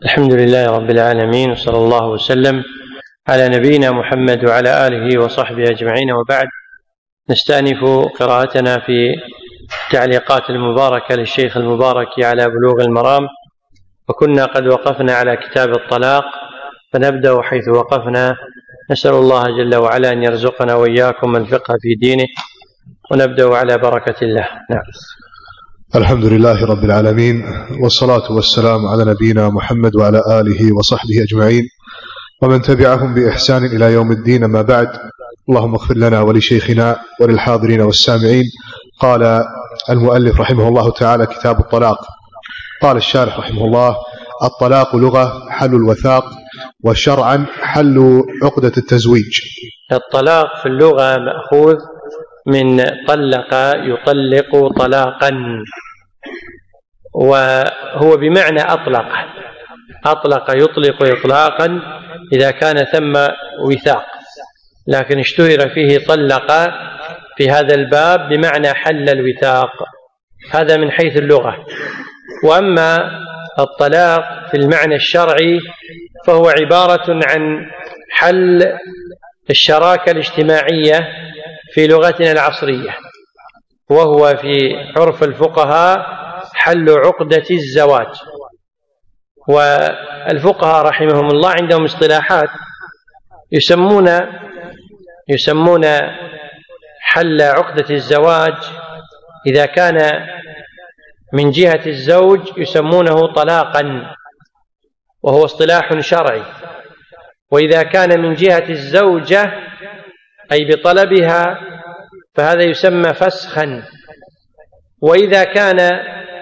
الحمد لله رب العالمين، وصلى الله وسلم على نبينا محمد وعلى آله وصحبه أجمعين، وبعد. نستأنف قراءتنا في التعليقات المباركة للشيخ المبارك على بلوغ المرام، وكنا قد وقفنا على كتاب الطلاق، فنبدأ حيث وقفنا. نسأل الله جل وعلا أن يرزقنا وإياكم الفقه في دينه، ونبدأ على بركة الله. نعم. الحمد لله رب العالمين، والصلاة والسلام على نبينا محمد وعلى آله وصحبه أجمعين، ومن تبعهم بإحسان إلى يوم الدين. ما بعد، اللهم اغفر لنا ولشيخنا وللحاضرين والسامعين. قال المؤلف رحمه الله تعالى: كتاب الطلاق. قال الشارح رحمه الله: الطلاق لغة حل الوثاق، وشرعا حل عقدة التزويج. الطلاق في اللغة مأخوذ من طلق يطلق طلاقا، وهو بمعنى أطلق يطلق إطلاقا إذا كان ثم وثاق، لكن اشتهر فيه طلق في هذا الباب بمعنى حل الوثاق. هذا من حيث اللغة. وأما الطلاق في المعنى الشرعي فهو عبارة عن حل الشراكة الاجتماعية في لغتنا العصرية، وهو في عرف الفقهاء حل عقدة الزواج. والفقهاء رحمهم الله عندهم اصطلاحات يسمون حل عقدة الزواج إذا كان من جهة الزوج يسمونه طلاقا، وهو اصطلاح شرعي. وإذا كان من جهة الزوجة أي بطلبها فهذا يسمى فسخا. وإذا كان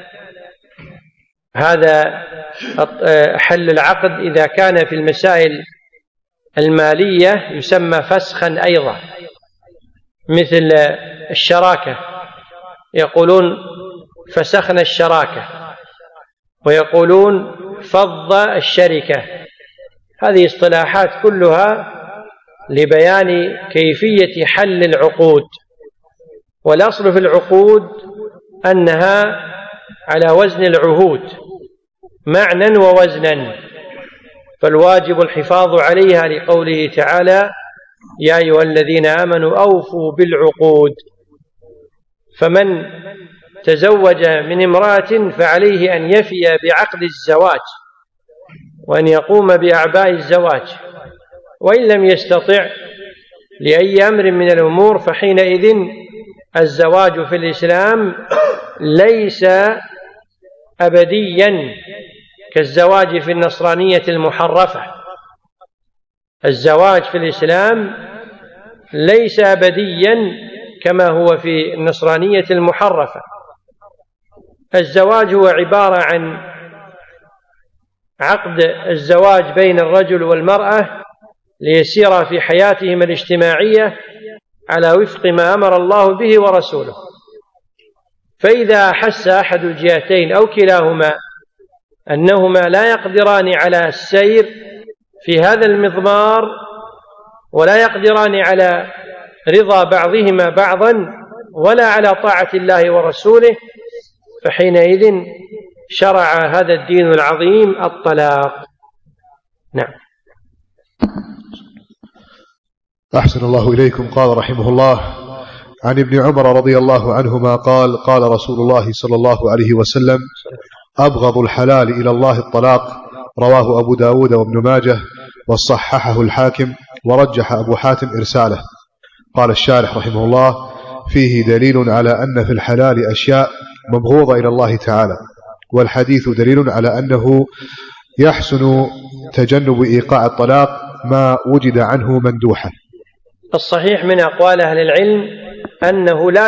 هذا حل العقد إذا كان في المسائل المالية يسمى فسخا أيضا، مثل الشراكة، يقولون فسخنا الشراكة، ويقولون فض الشركة. هذه اصطلاحات كلها لبيان كيفية حل العقود، والأصل في العقود أنها على وزن العهود معنى ووزنا، فالواجب الحفاظ عليها لقوله تعالى: يا أيها الذين آمنوا أوفوا بالعقود. فمن تزوج من امرأة فعليه أن يفي بعقد الزواج وأن يقوم بأعباء الزواج، وإن لم يستطع لأي أمر من الأمور فحينئذ الزواج في الإسلام ليس أبديا كالزواج في النصرانية المحرفة. الزواج في الإسلام ليس أبديا كما هو في النصرانية المحرفة. الزواج هو عبارة عن عقد الزواج بين الرجل والمرأة ليسير في حياتهما الاجتماعية على وفق ما أمر الله به ورسوله. فإذا أحس أحد الجهتين أو كلاهما أنهما لا يقدران على السير في هذا المضمار ولا يقدران على رضا بعضهما بعضا ولا على طاعة الله ورسوله، فحينئذ شرع هذا الدين العظيم الطلاق. نعم. أحسن الله إليكم. قال رحمه الله: عن ابن عمر رضي الله عنهما قال: قال رسول الله صلى الله عليه وسلم: أبغض الحلال إلى الله الطلاق. رواه أبو داود وابن ماجه، وصححه الحاكم، ورجح أبو حاتم إرساله. قال الشارح رحمه الله: فيه دليل على أن في الحلال أشياء مبغوضة إلى الله تعالى، والحديث دليل على أنه يحسن تجنب إيقاع الطلاق ما وجد عنه مندوحا. الصحيح من أقوال أهل العلم أنه لا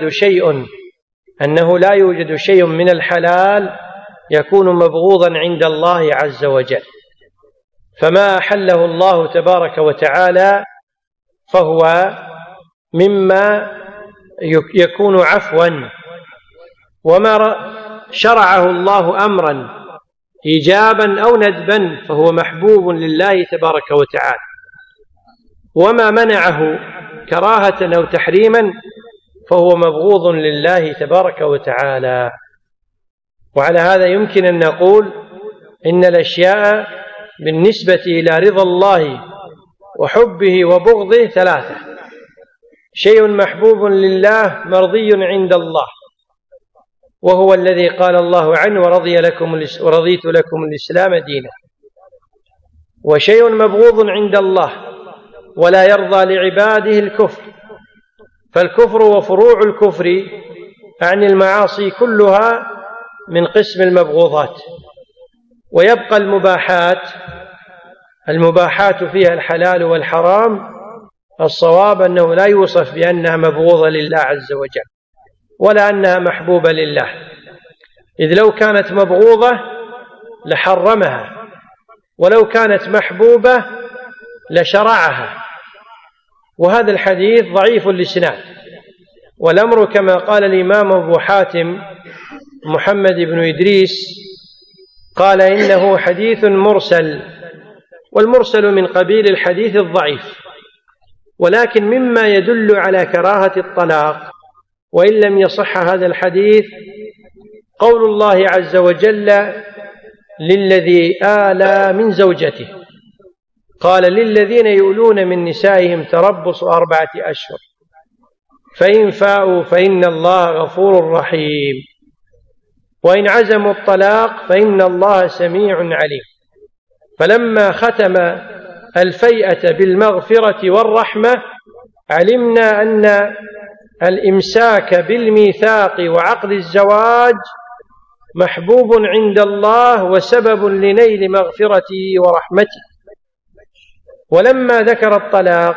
يوجد شيء من الحلال يكون مبغوضا عند الله عز وجل، فما أحله الله تبارك وتعالى فهو مما يكون عفوا، وما شرعه الله أمرا إيجابا أو ندبا فهو محبوب لله تبارك وتعالى، وما منعه كراهة أو تحريما فهو مبغوض لله تبارك وتعالى. وعلى هذا يمكن أن نقول إن الأشياء بالنسبة إلى رضا الله وحبه وبغضه ثلاثة: شيء محبوب لله مرضي عند الله، وهو الذي قال الله عنه: ورضيت لكم الإسلام دينا. وشيء مبغوض عند الله ولا يرضى لعباده الكفر، فالكفر وفروع الكفر عن المعاصي كلها من قسم المبغوضات. ويبقى المباحات فيها الحلال والحرام، الصواب أنه لا يوصف بأنها مبغوضة لله عز وجل ولا أنها محبوبة لله، إذ لو كانت مبغوضة لحرمها، ولو كانت محبوبة لشرعها. وهذا الحديث ضعيف الإسناد، والأمر كما قال الإمام أبو حاتم محمد بن إدريس، قال إنه حديث مرسل، والمرسل من قبيل الحديث الضعيف، ولكن مما يدل على كراهة الطلاق وإن لم يصح هذا الحديث قول الله عز وجل: للذي آلى من زوجته، قال: للذين يؤلون من نسائهم تربص 4 أشهر، فإن فاءوا فإن الله غفور رحيم، وإن عزموا الطلاق فإن الله سميع عليم. فلما ختم الفيئة بالمغفرة والرحمة علمنا أن الإمساك بالميثاق وعقد الزواج محبوب عند الله وسبب لنيل مغفرته ورحمته. ولما ذكر الطلاق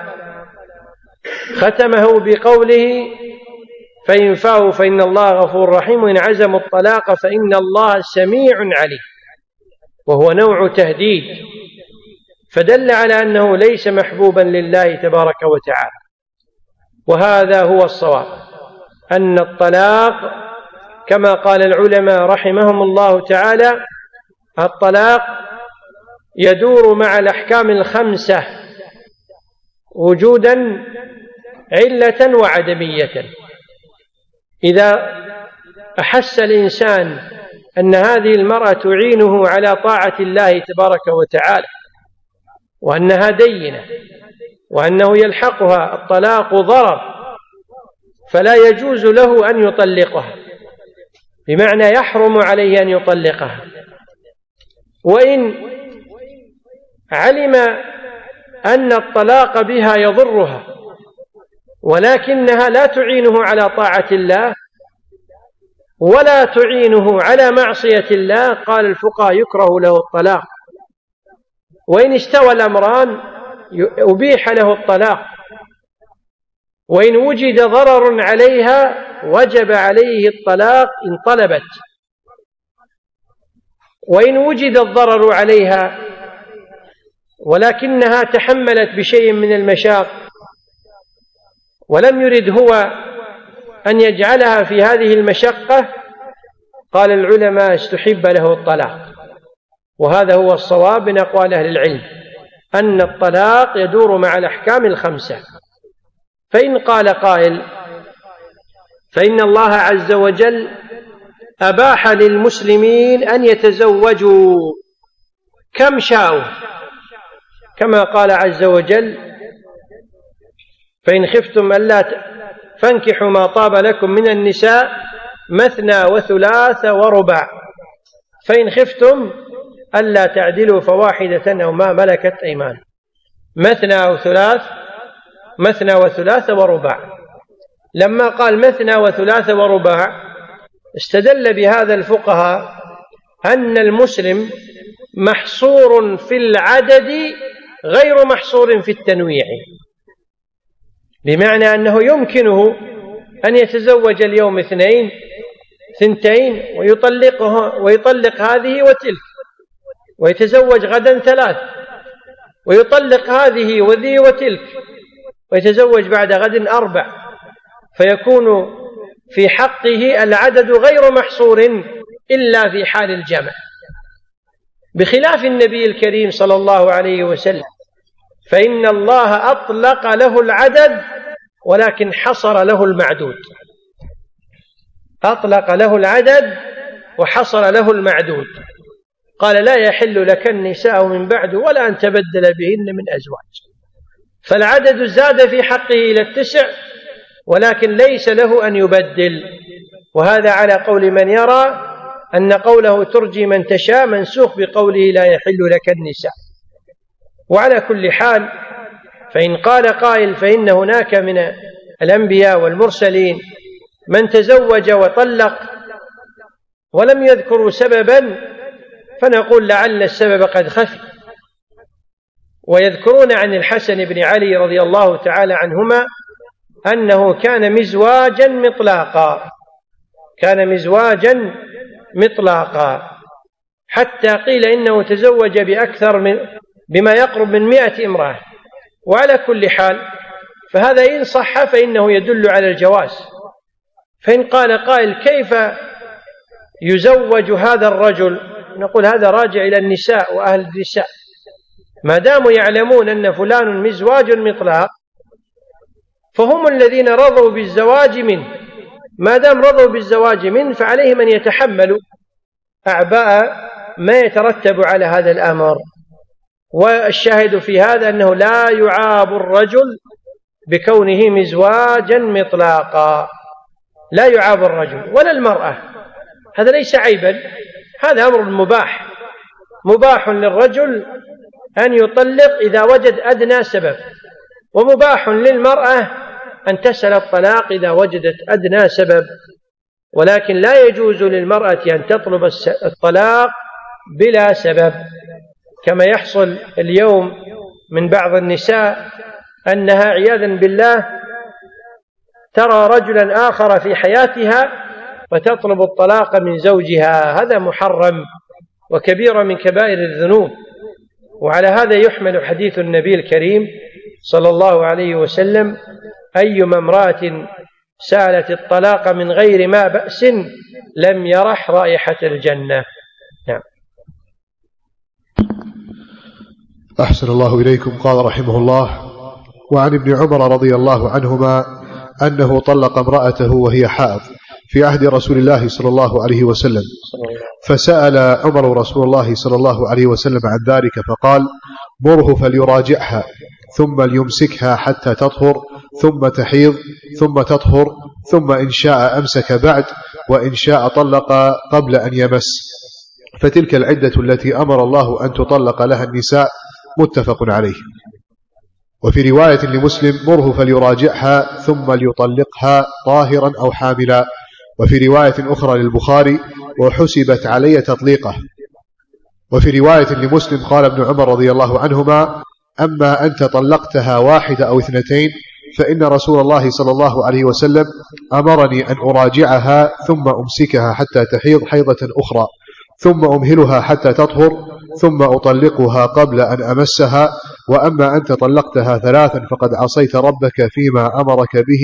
ختمه بقوله: فإن فاءوا فإن الله غفور رحيم، وإن عزموا الطلاق فإن الله سميع عليم، وهو نوع تهديد، فدل على أنه ليس محبوبا لله تبارك وتعالى. وهذا هو الصواب، أن الطلاق كما قال العلماء رحمهم الله تعالى: الطلاق يدور مع الأحكام ال5 وجودا، علة وعدمية. إذا أحس الإنسان أن هذه المرأة تعينه على طاعة الله تبارك وتعالى، وأنها دينة، وأنه يلحقها الطلاق ضرر، فلا يجوز له أن يطلقها، بمعنى يحرم عليه أن يطلقها. وإن علم أن الطلاق بها يضرها ولكنها لا تعينه على طاعة الله ولا تعينه على معصية الله، قال الفقهاء: يكره له الطلاق. وإن استوى الأمران أبيح له الطلاق. وإن وجد ضرر عليها وجب عليه الطلاق إن طلبت. وإن وجد الضرر عليها ولكنها تحملت بشيء من المشاق ولم يرد هو أن يجعلها في هذه المشقة، قال العلماء: استحب له الطلاق. وهذا هو الصواب من أقوال أهل العلم، أن الطلاق يدور مع الأحكام ال5. فإن قال قائل: فإن الله عز وجل أباح للمسلمين أن يتزوجوا كم شاءوا، كما قال عز وجل: فإن خفتم ألا فانكحوا ما طاب لكم من النساء مثنى وثلاث ورباع، فإن خفتم ألا تعدلوا فواحدة أو ما ملكت أيمان. مثنى وثلاث ورباع. لما قال مثنى وثلاث ورباع استدل بهذا الفقهاء أن المسلم محصور في العدد غير محصور في التنويع، بمعنى أنه يمكنه أن يتزوج اليوم 2 ويطلق هذه وتلك، ويتزوج غدا 3 ويطلق هذه وذي وتلك، ويتزوج بعد غد 4، فيكون في حقه العدد غير محصور إلا في حال الجمع، بخلاف النبي الكريم صلى الله عليه وسلم، فإن الله أطلق له العدد ولكن حصر له المعدود، أطلق له العدد وحصر له المعدود. قال لا يحل لك النساء من بعد ولا أن تبدل بهن من أزواج. فالعدد زاد في حقه إلى 9 ولكن ليس له أن يبدل. وهذا على قول من يرى أن قوله ترجي من تشاء منسوخ بقوله لا يحل لك النساء. وعلى كل حال فإن قال قائل فإن هناك من الأنبياء والمرسلين من تزوج وطلق ولم يذكروا سببا، فنقول لعل السبب قد خفي. ويذكرون عن الحسن بن علي رضي الله تعالى عنهما أنه كان مزواجا مطلاقا، كان مزواجا مطلاقا، حتى قيل إنه تزوج بما يقرب من 100 امرأة. وعلى كل حال فهذا إن صح فإنه يدل على الجواز. فإن قال قائل كيف يزوج هذا الرجل، نقول هذا راجع إلى النساء وأهل النساء، ما داموا يعلمون أن فلان مزواج مطلق فهم الذين رضوا بالزواج منه، ما دام رضوا بالزواج منه فعليهم أن يتحملوا أعباء ما يترتب على هذا الأمر. والشاهد في هذا أنه لا يعاب الرجل بكونه مزواجا مطلقا، لا يعاب الرجل ولا المرأة، هذا ليس عيبا، هذا أمر مباح، مباح للرجل أن يطلق إذا وجد أدنى سبب، ومباح للمرأة أن تسأل الطلاق إذا وجدت أدنى سبب. ولكن لا يجوز للمرأة أن تطلب الطلاق بلا سبب، كما يحصل اليوم من بعض النساء أنها عياذا بالله ترى رجلا آخر في حياتها فتطلب الطلاق من زوجها، هذا محرم وكبيرة من كبائر الذنوب. وعلى هذا يحمل حديث النبي الكريم صلى الله عليه وسلم: أيما امرأة سألت الطلاق من غير ما بأس لم يرح رائحة الجنة. نعم. أحسن الله إليكم. قال رحمه الله: وعن ابن عمر رضي الله عنهما أنه طلق امرأته وهي حائض في عهد رسول الله صلى الله عليه وسلم، فسأل عمر رسول الله صلى الله عليه وسلم عن ذلك فقال: مره فليراجعها ثم ليمسكها حتى تطهر ثم تحيض ثم تطهر، ثم إن شاء أمسك بعد وإن شاء طلق قبل أن يمس، فتلك العدة التي أمر الله أن تطلق لها النساء. متفق عليه. وفي رواية لمسلم: مره فليراجعها ثم ليطلقها طاهرا أو حاملا. وفي رواية أخرى للبخاري: وحسبت علي تطليقه. وفي رواية لمسلم قال ابن عمر رضي الله عنهما: أما أنت طلقتها 1 أو 2 فإن رسول الله صلى الله عليه وسلم أمرني أن أراجعها ثم أمسكها حتى تحيض حيضة أخرى ثم أمهلها حتى تطهر ثم أطلقها قبل أن أمسها. وأما أنت طلقتها 3 فقد عصيت ربك فيما أمرك به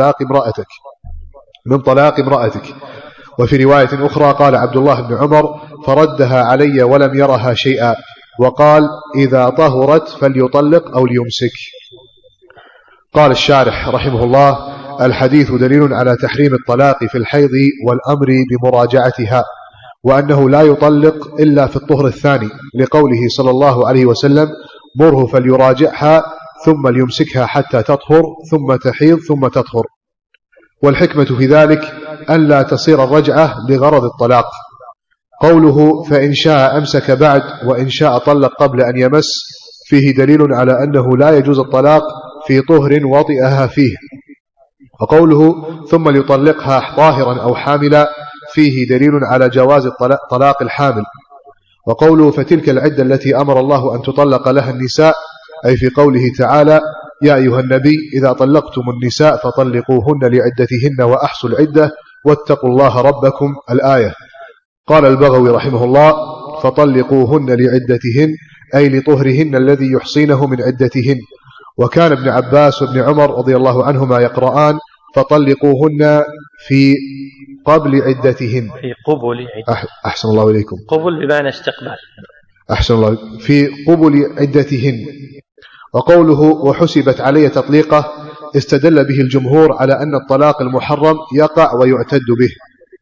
من طلاق امرأتك. وفي رواية أخرى قال عبد الله بن عمر: فردها علي ولم يرها شيئا، وقال: إذا طهرت فليطلق أو ليمسك. قال الشارح رحمه الله: الحديث دليل على تحريم الطلاق في الحيض والأمر بمراجعتها، وأنه لا يطلق إلا في الطهر الثاني، لقوله صلى الله عليه وسلم: مره فليراجعها ثم ليمسكها حتى تطهر ثم تحيض ثم تطهر. والحكمة في ذلك ألا تصير الرجعة لغرض الطلاق. قوله: فإن شاء أمسك بعد وإن شاء طلق قبل أن يمس، فيه دليل على أنه لا يجوز الطلاق في طهر وطئها فيه. وقوله: ثم ليطلقها طاهرا أو حاملا، فيه دليل على جواز طلاق الحامل. وقوله: فتلك العدة التي أمر الله أن تطلق لها النساء، أي في قوله تعالى: يا أيها النبي إذا طلقتم النساء فطلقوهن لعدتهن وأحصوا العدة واتقوا الله ربكم، الآية. قال البغوي رحمه الله: فطلقوهن لعدتهن أي لطهرهن الذي يحصينه من عدتهن. وكان ابن عباس وابن عمر رضي الله عنهما يقرآن: فطلقوهن في قبل عدتهن، في قبل عدتهن. أحسن الله إليكم. قبل بمعنى استقبال. أحسن الله. في قبل عدتهن. وقوله: وحسبت علي تطليقه، استدل به الجمهور على أن الطلاق المحرم يقع ويعتد به.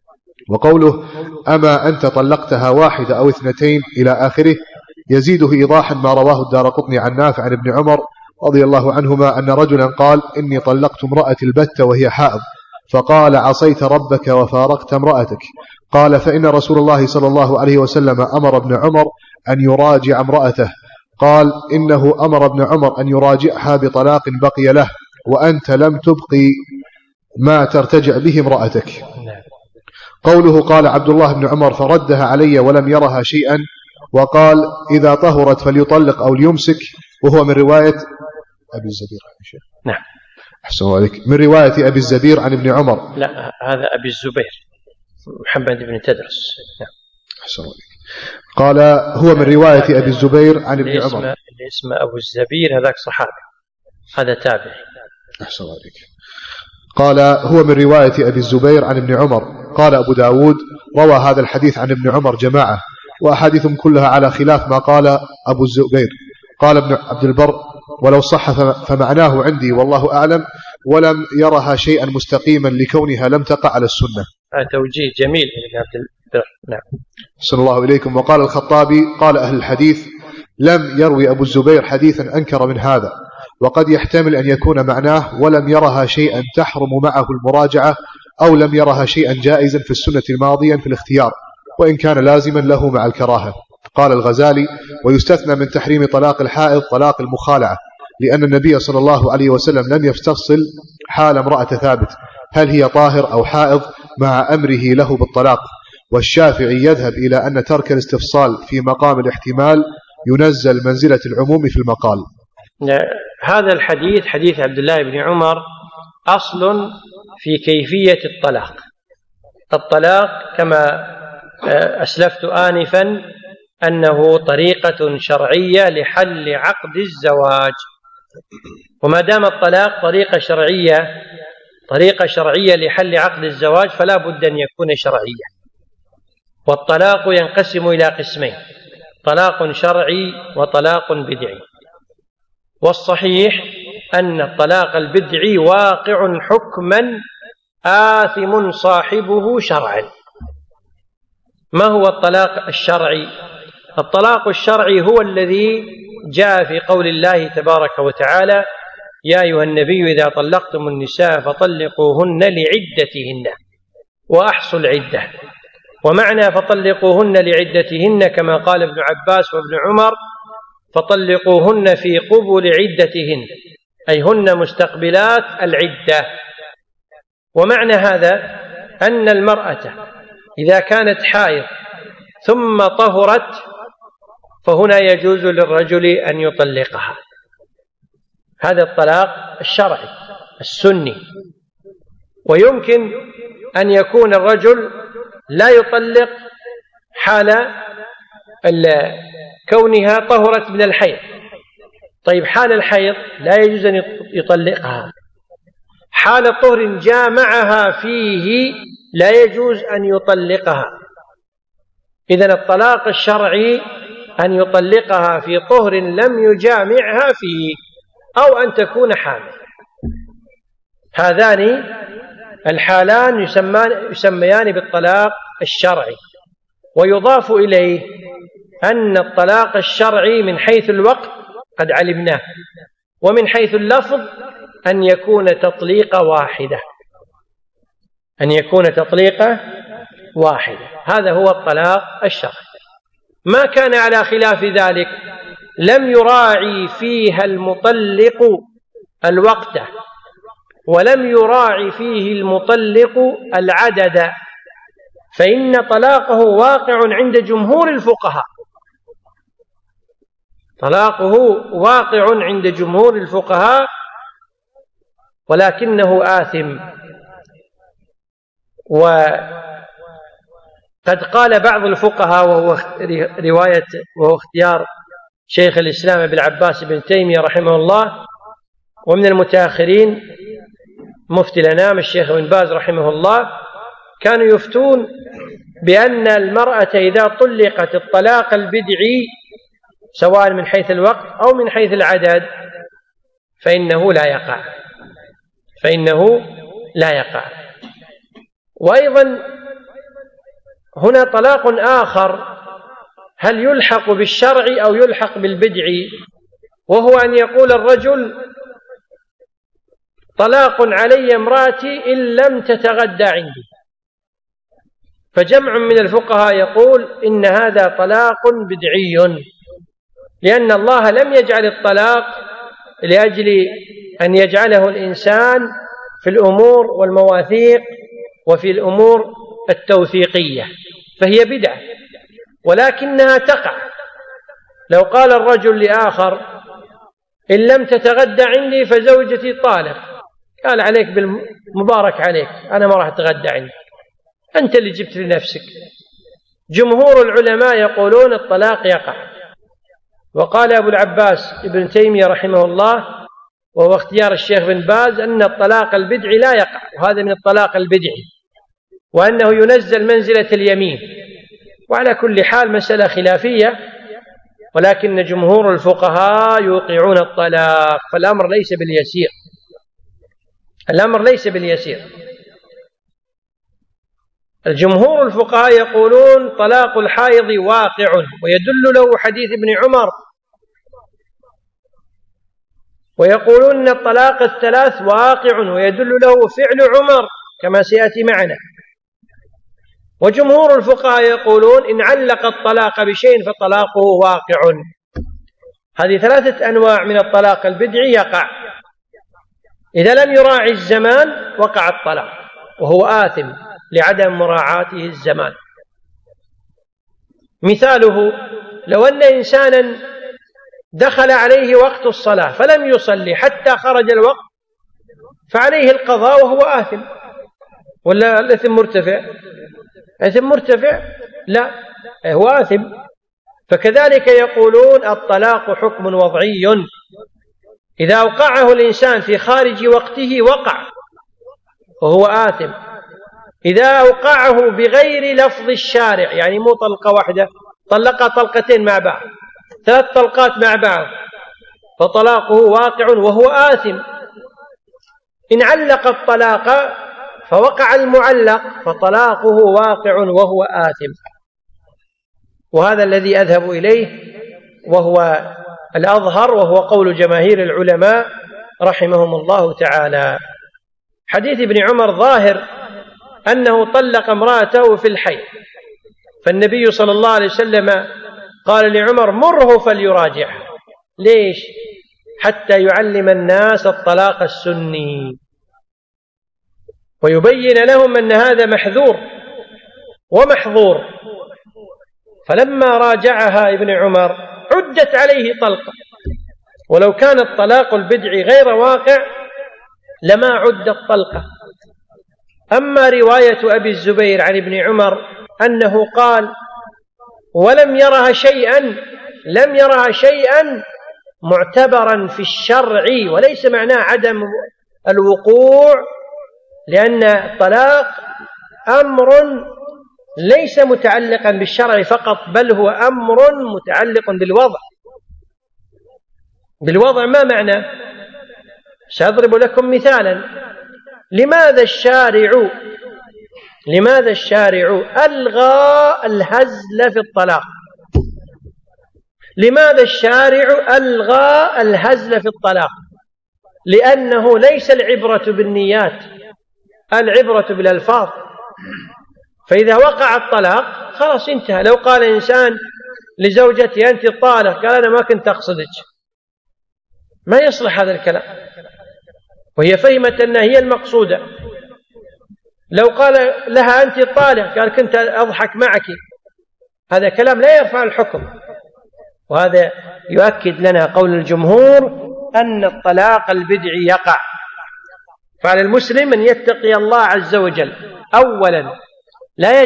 وقوله أما أنت طلقتها واحدة أو اثنتين إلى آخره يزيده إيضاحا ما رواه الدارقطني عن نافع عن ابن عمر رضي الله عنهما أن رجلا قال إني طلقت امرأتي البتة وهي حائض، فقال عصيت ربك وفارقت امرأتك. قال فإن رسول الله صلى الله عليه وسلم أمر ابن عمر أن يراجع امرأته. قال إنه أمر ابن عمر أن يراجعها بطلاق بقي له، وأنت لم تبقي ما ترتجع به امرأتك. قوله قال عبد الله بن عمر فردها علي ولم يرها شيئا، وقال إذا طهرت فليطلق أو ليمسك، وهو من رواية أبي الزبير. نعم أحسن عليك، من رواية أبي الزبير عن ابن عمر. لا هذا أبي الزبير محمد بن تدرس. نعم أحسن عليك. قال هو من رواية أبي الزبير عن ابن عمر. اللي اسمه أبو الزبير هذاك صحابي، هذا تابعي. أحسن عليك. قال هو من رواية أبي الزبير عن ابن عمر. قال أبو داود روى هذا الحديث عن ابن عمر جماعة، وأحاديثهم كلها على خلاف ما قال أبو الزبير. قال ابن عبد البر ولو صح فمعناه عندي والله أعلم، ولم يرها شيئا مستقيما لكونها لم تقع على السنة. توجيه جميل من عبد البر. نعم صلى الله إليكم. وقال الخطابي قال أهل الحديث لم يروي أبو الزبير حديثا أنكر من هذا، وقد يحتمل أن يكون معناه ولم يرها شيئا تحرم معه المراجعة، أو لم يرها شيئا جائزا في السنة الماضيا في الاختيار، وإن كان لازما له مع الكراهة. قال الغزالي ويستثنى من تحريم طلاق الحائض طلاق المخالعة، لأن النبي صلى الله عليه وسلم لم يستفصل حال امرأة ثابت هل هي طاهر أو حائض مع أمره له بالطلاق. والشافعي يذهب إلى أن ترك الاستفصال في مقام الاحتمال ينزل منزلة العموم في المقال. هذا الحديث حديث عبد الله بن عمر أصل في كيفية الطلاق. الطلاق كما أسلفت آنفا أنه طريقة شرعية لحل عقد الزواج، وما دام الطلاق طريقة شرعية لحل عقد الزواج فلا بد أن يكون شرعيا. والطلاق ينقسم إلى قسمين: طلاق شرعي وطلاق بدعي. والصحيح أن الطلاق البدعي واقع حكما آثم صاحبه شرعا. ما هو الطلاق الشرعي؟ الطلاق الشرعي هو الذي جاء في قول الله تبارك وتعالى: يا أيها النبي إذا طلقتم النساء فطلقوهن لعدتهن وأحصوا العدة. ومعنى فطلقوهن لعدتهن كما قال ابن عباس وابن عمر: فطلقوهن في قبل عدتهن، أي هن مستقبلات العدة. ومعنى هذا أن المرأة إذا كانت حائض ثم طهرت فهنا يجوز للرجل أن يطلقها. هذا الطلاق الشرعي السني. ويمكن أن يكون الرجل لا يطلق حال كونها طهرت من الحيض. طيب حال الحيض لا يجوز أن يطلقها. حال طهر جامعها فيه لا يجوز أن يطلقها. إذن الطلاق الشرعي أن يطلقها في طهر لم يجامعها فيه، أو أن تكون حامل. هذان الحالان يسميان بالطلاق الشرعي. ويضاف إليه أن الطلاق الشرعي من حيث الوقت قد علمناه، ومن حيث اللفظ أن يكون تطليقة واحدة. هذا هو الطلاق الشرعي. ما كان على خلاف ذلك لم يراعي فيها المطلق الوقت، ولم يراعي فيه المطلق العدد، فإن طلاقه واقع عند جمهور الفقهاء، ولكنه آثم. وقد قال بعض الفقهاء، وهو اختيار شيخ الإسلام ابن عباس بن تيمية رحمه الله، ومن المتأخرين مفتي الأنام الشيخ ابن باز رحمه الله، كانوا يفتون بأن المرأة إذا طلقت الطلاق البدعي سواء من حيث الوقت أو من حيث العدد فإنه لا يقع. وأيضا هنا طلاق آخر هل يلحق بالشرع أو يلحق بالبدع، وهو أن يقول الرجل طلاق علي امرأتي إن لم تتغدى عندي، فجمع من الفقهاء يقول إن هذا طلاق بدعي، لأن الله لم يجعل الطلاق لأجل أن يجعله الإنسان في الأمور والمواثيق وفي الأمور التوثيقية، فهي بدعة ولكنها تقع. لو قال الرجل لآخر إن لم تتغدى عندي فزوجتي طالق، قال عليك بالمبارك عليك، أنا ما راح أتغدى عندك، أنت اللي جبت لنفسك. جمهور العلماء يقولون الطلاق يقع، وقال أبو العباس ابن تيمية رحمه الله وهو اختيار الشيخ بن باز أن الطلاق البدعي لا يقع، وهذا من الطلاق البدعي، وأنه ينزل منزلة اليمين. وعلى كل حال مسألة خلافية، ولكن جمهور الفقهاء يوقعون الطلاق، فالأمر ليس باليسير، الأمر ليس باليسير. الجمهور الفقهاء يقولون طلاق الحائض واقع، ويدل له حديث ابن عمر، ويقولون أن الطلاق الثلاث واقع، ويدل له فعل عمر كما سيأتي معنا. وجمهور الفقهاء يقولون إن علق الطلاق بشيء فطلاقه واقع. هذه ثلاثة أنواع من الطلاق البدعي يقع. إذا لم يراعي الزمان وقع الطلاق وهو آثم لعدم مراعاته الزمان. مثاله لو أن إنسانا دخل عليه وقت الصلاة فلم يصلي حتى خرج الوقت فعليه القضاء وهو آثم، ولا الإثم مرتفع؟ إثم مرتفع؟ لا، هو آثم. فكذلك يقولون الطلاق حكم وضعي، إذا أوقعه الإنسان في خارج وقته وقع وهو آثم. إذا أوقعه بغير لفظ الشارع، يعني مو طلقة واحدة، طلقها طلقتين مع بعض، 3 طلقات مع بعض، فطلاقه واقع وهو آثم. إن علق الطلاق فوقع المعلق فطلاقه واقع وهو آثم. وهذا الذي أذهب إليه وهو الأظهر، وهو قول جماهير العلماء رحمهم الله تعالى. حديث ابن عمر ظاهر أنه طلق امرأته في الحيض، فالنبي صلى الله عليه وسلم قال لعمر مره فليراجعها. ليش؟ حتى يعلم الناس الطلاق السني ويبين لهم أن هذا محذور ومحظور. فلما راجعها ابن عمر عدت عليه طلقة، ولو كان الطلاق البدعي غير واقع لما عدت طلقة. أما رواية أبي الزبير عن ابن عمر أنه قال ولم يرها شيئا، لم يرها شيئا معتبرا في الشرع، وليس معناه عدم الوقوع، لأن الطلاق أمر ليس متعلقا بالشرع فقط، بل هو أمر متعلق بالوضع. بالوضع ما معنى؟ سأضرب لكم مثالا. لماذا الشارع ألغى الهزل في الطلاق؟ لماذا الشارع ألغى الهزل في الطلاق؟ لأنه ليس العبرة بالنيات، العبرة بالألفاظ. فإذا وقع الطلاق خلاص انتهى. لو قال إنسان لزوجتي أنت الطالق، قال أنا ما كنت أقصدك، ما يصلح هذا الكلام، وهي فهمت أنها هي المقصودة. لو قال لها أنت الطالق، قال كنت أضحك معك، هذا كلام لا يرفع الحكم. وهذا يؤكد لنا قول الجمهور أن الطلاق البدعي يقع. فعلى المسلم أن يتقي الله عز وجل. أولا لا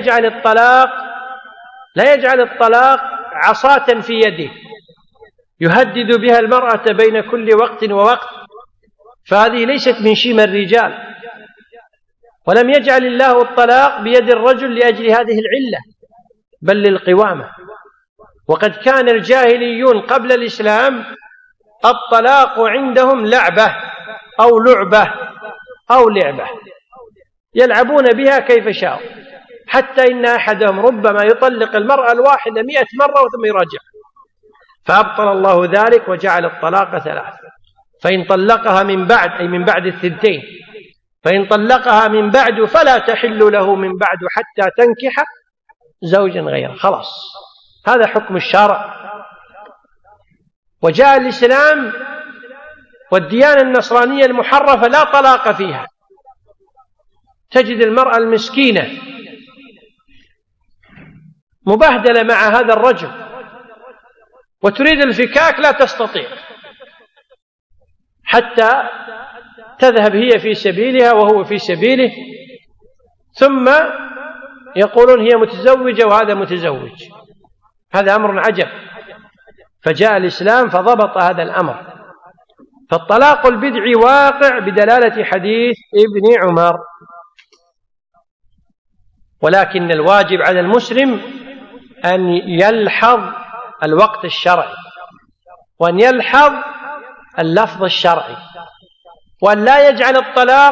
يجعل الطلاق عصاة في يده يهدد بها المرأة بين كل وقت ووقت، فهذه ليست من شيم الرجال. ولم يجعل الله الطلاق بيد الرجل لأجل هذه العلة، بل للقوامة. وقد كان الجاهليون قبل الإسلام الطلاق عندهم لعبة أو لعبة يلعبون بها كيف شاءوا، حتى إن أحدهم ربما يطلق المرأة الواحدة 100 مرة ثم يراجع، فأبطل الله ذلك وجعل الطلاق 3. فإن طلقها من بعد، أي من بعد 2، فإن طلقها من بعد فلا تحل له من بعد حتى تنكح زوجا غيره. خلاص، هذا حكم الشرع. وجاء الإسلام والديانة النصرانية المحرفة لا طلاق فيها. تجد المرأة المسكينة مبهدلة مع هذا الرجل وتريد الفكاك، لا تستطيع حتى تذهب هي في سبيلها وهو في سبيله، ثم يقولون هي متزوجة وهذا متزوج. هذا أمر عجب. فجاء الإسلام فضبط هذا الأمر. فالطلاق البدعي واقع بدلالة حديث ابن عمر. ولكن الواجب على المسلم أن يلحظ الوقت الشرعي، وأن يلحظ اللفظ الشرعي، وأن لا يجعل الطلاق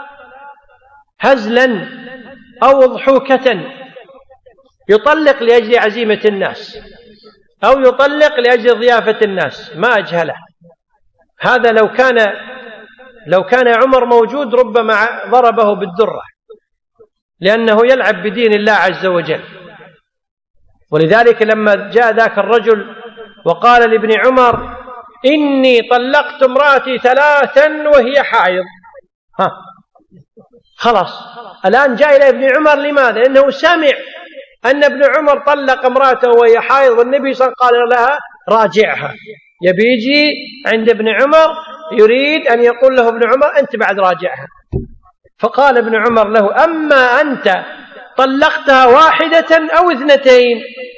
هزلا أو ضحوكة يطلق لأجل عزيمة الناس أو يطلق لأجل ضيافة الناس. ما أجهله هذا. لو كان عمر موجود ربما ضربه بالدرة، لأنه يلعب بدين الله عز وجل. ولذلك لما جاء ذاك الرجل وقال لابن عمر إني طلقت امرأتي 3 وهي حائض، خلاص الآن جاء إلى ابن عمر. لماذا؟ لأنه سمع أن ابن عمر طلق امرأته وهي حائض، والنبي صلى الله عليه وسلم قال لها راجعها. يبي يجي عند ابن عمر يريد أن يقول له ابن عمر أنت بعد راجعها. فقال ابن عمر له أما أنت طلقتها 1 أو 2؟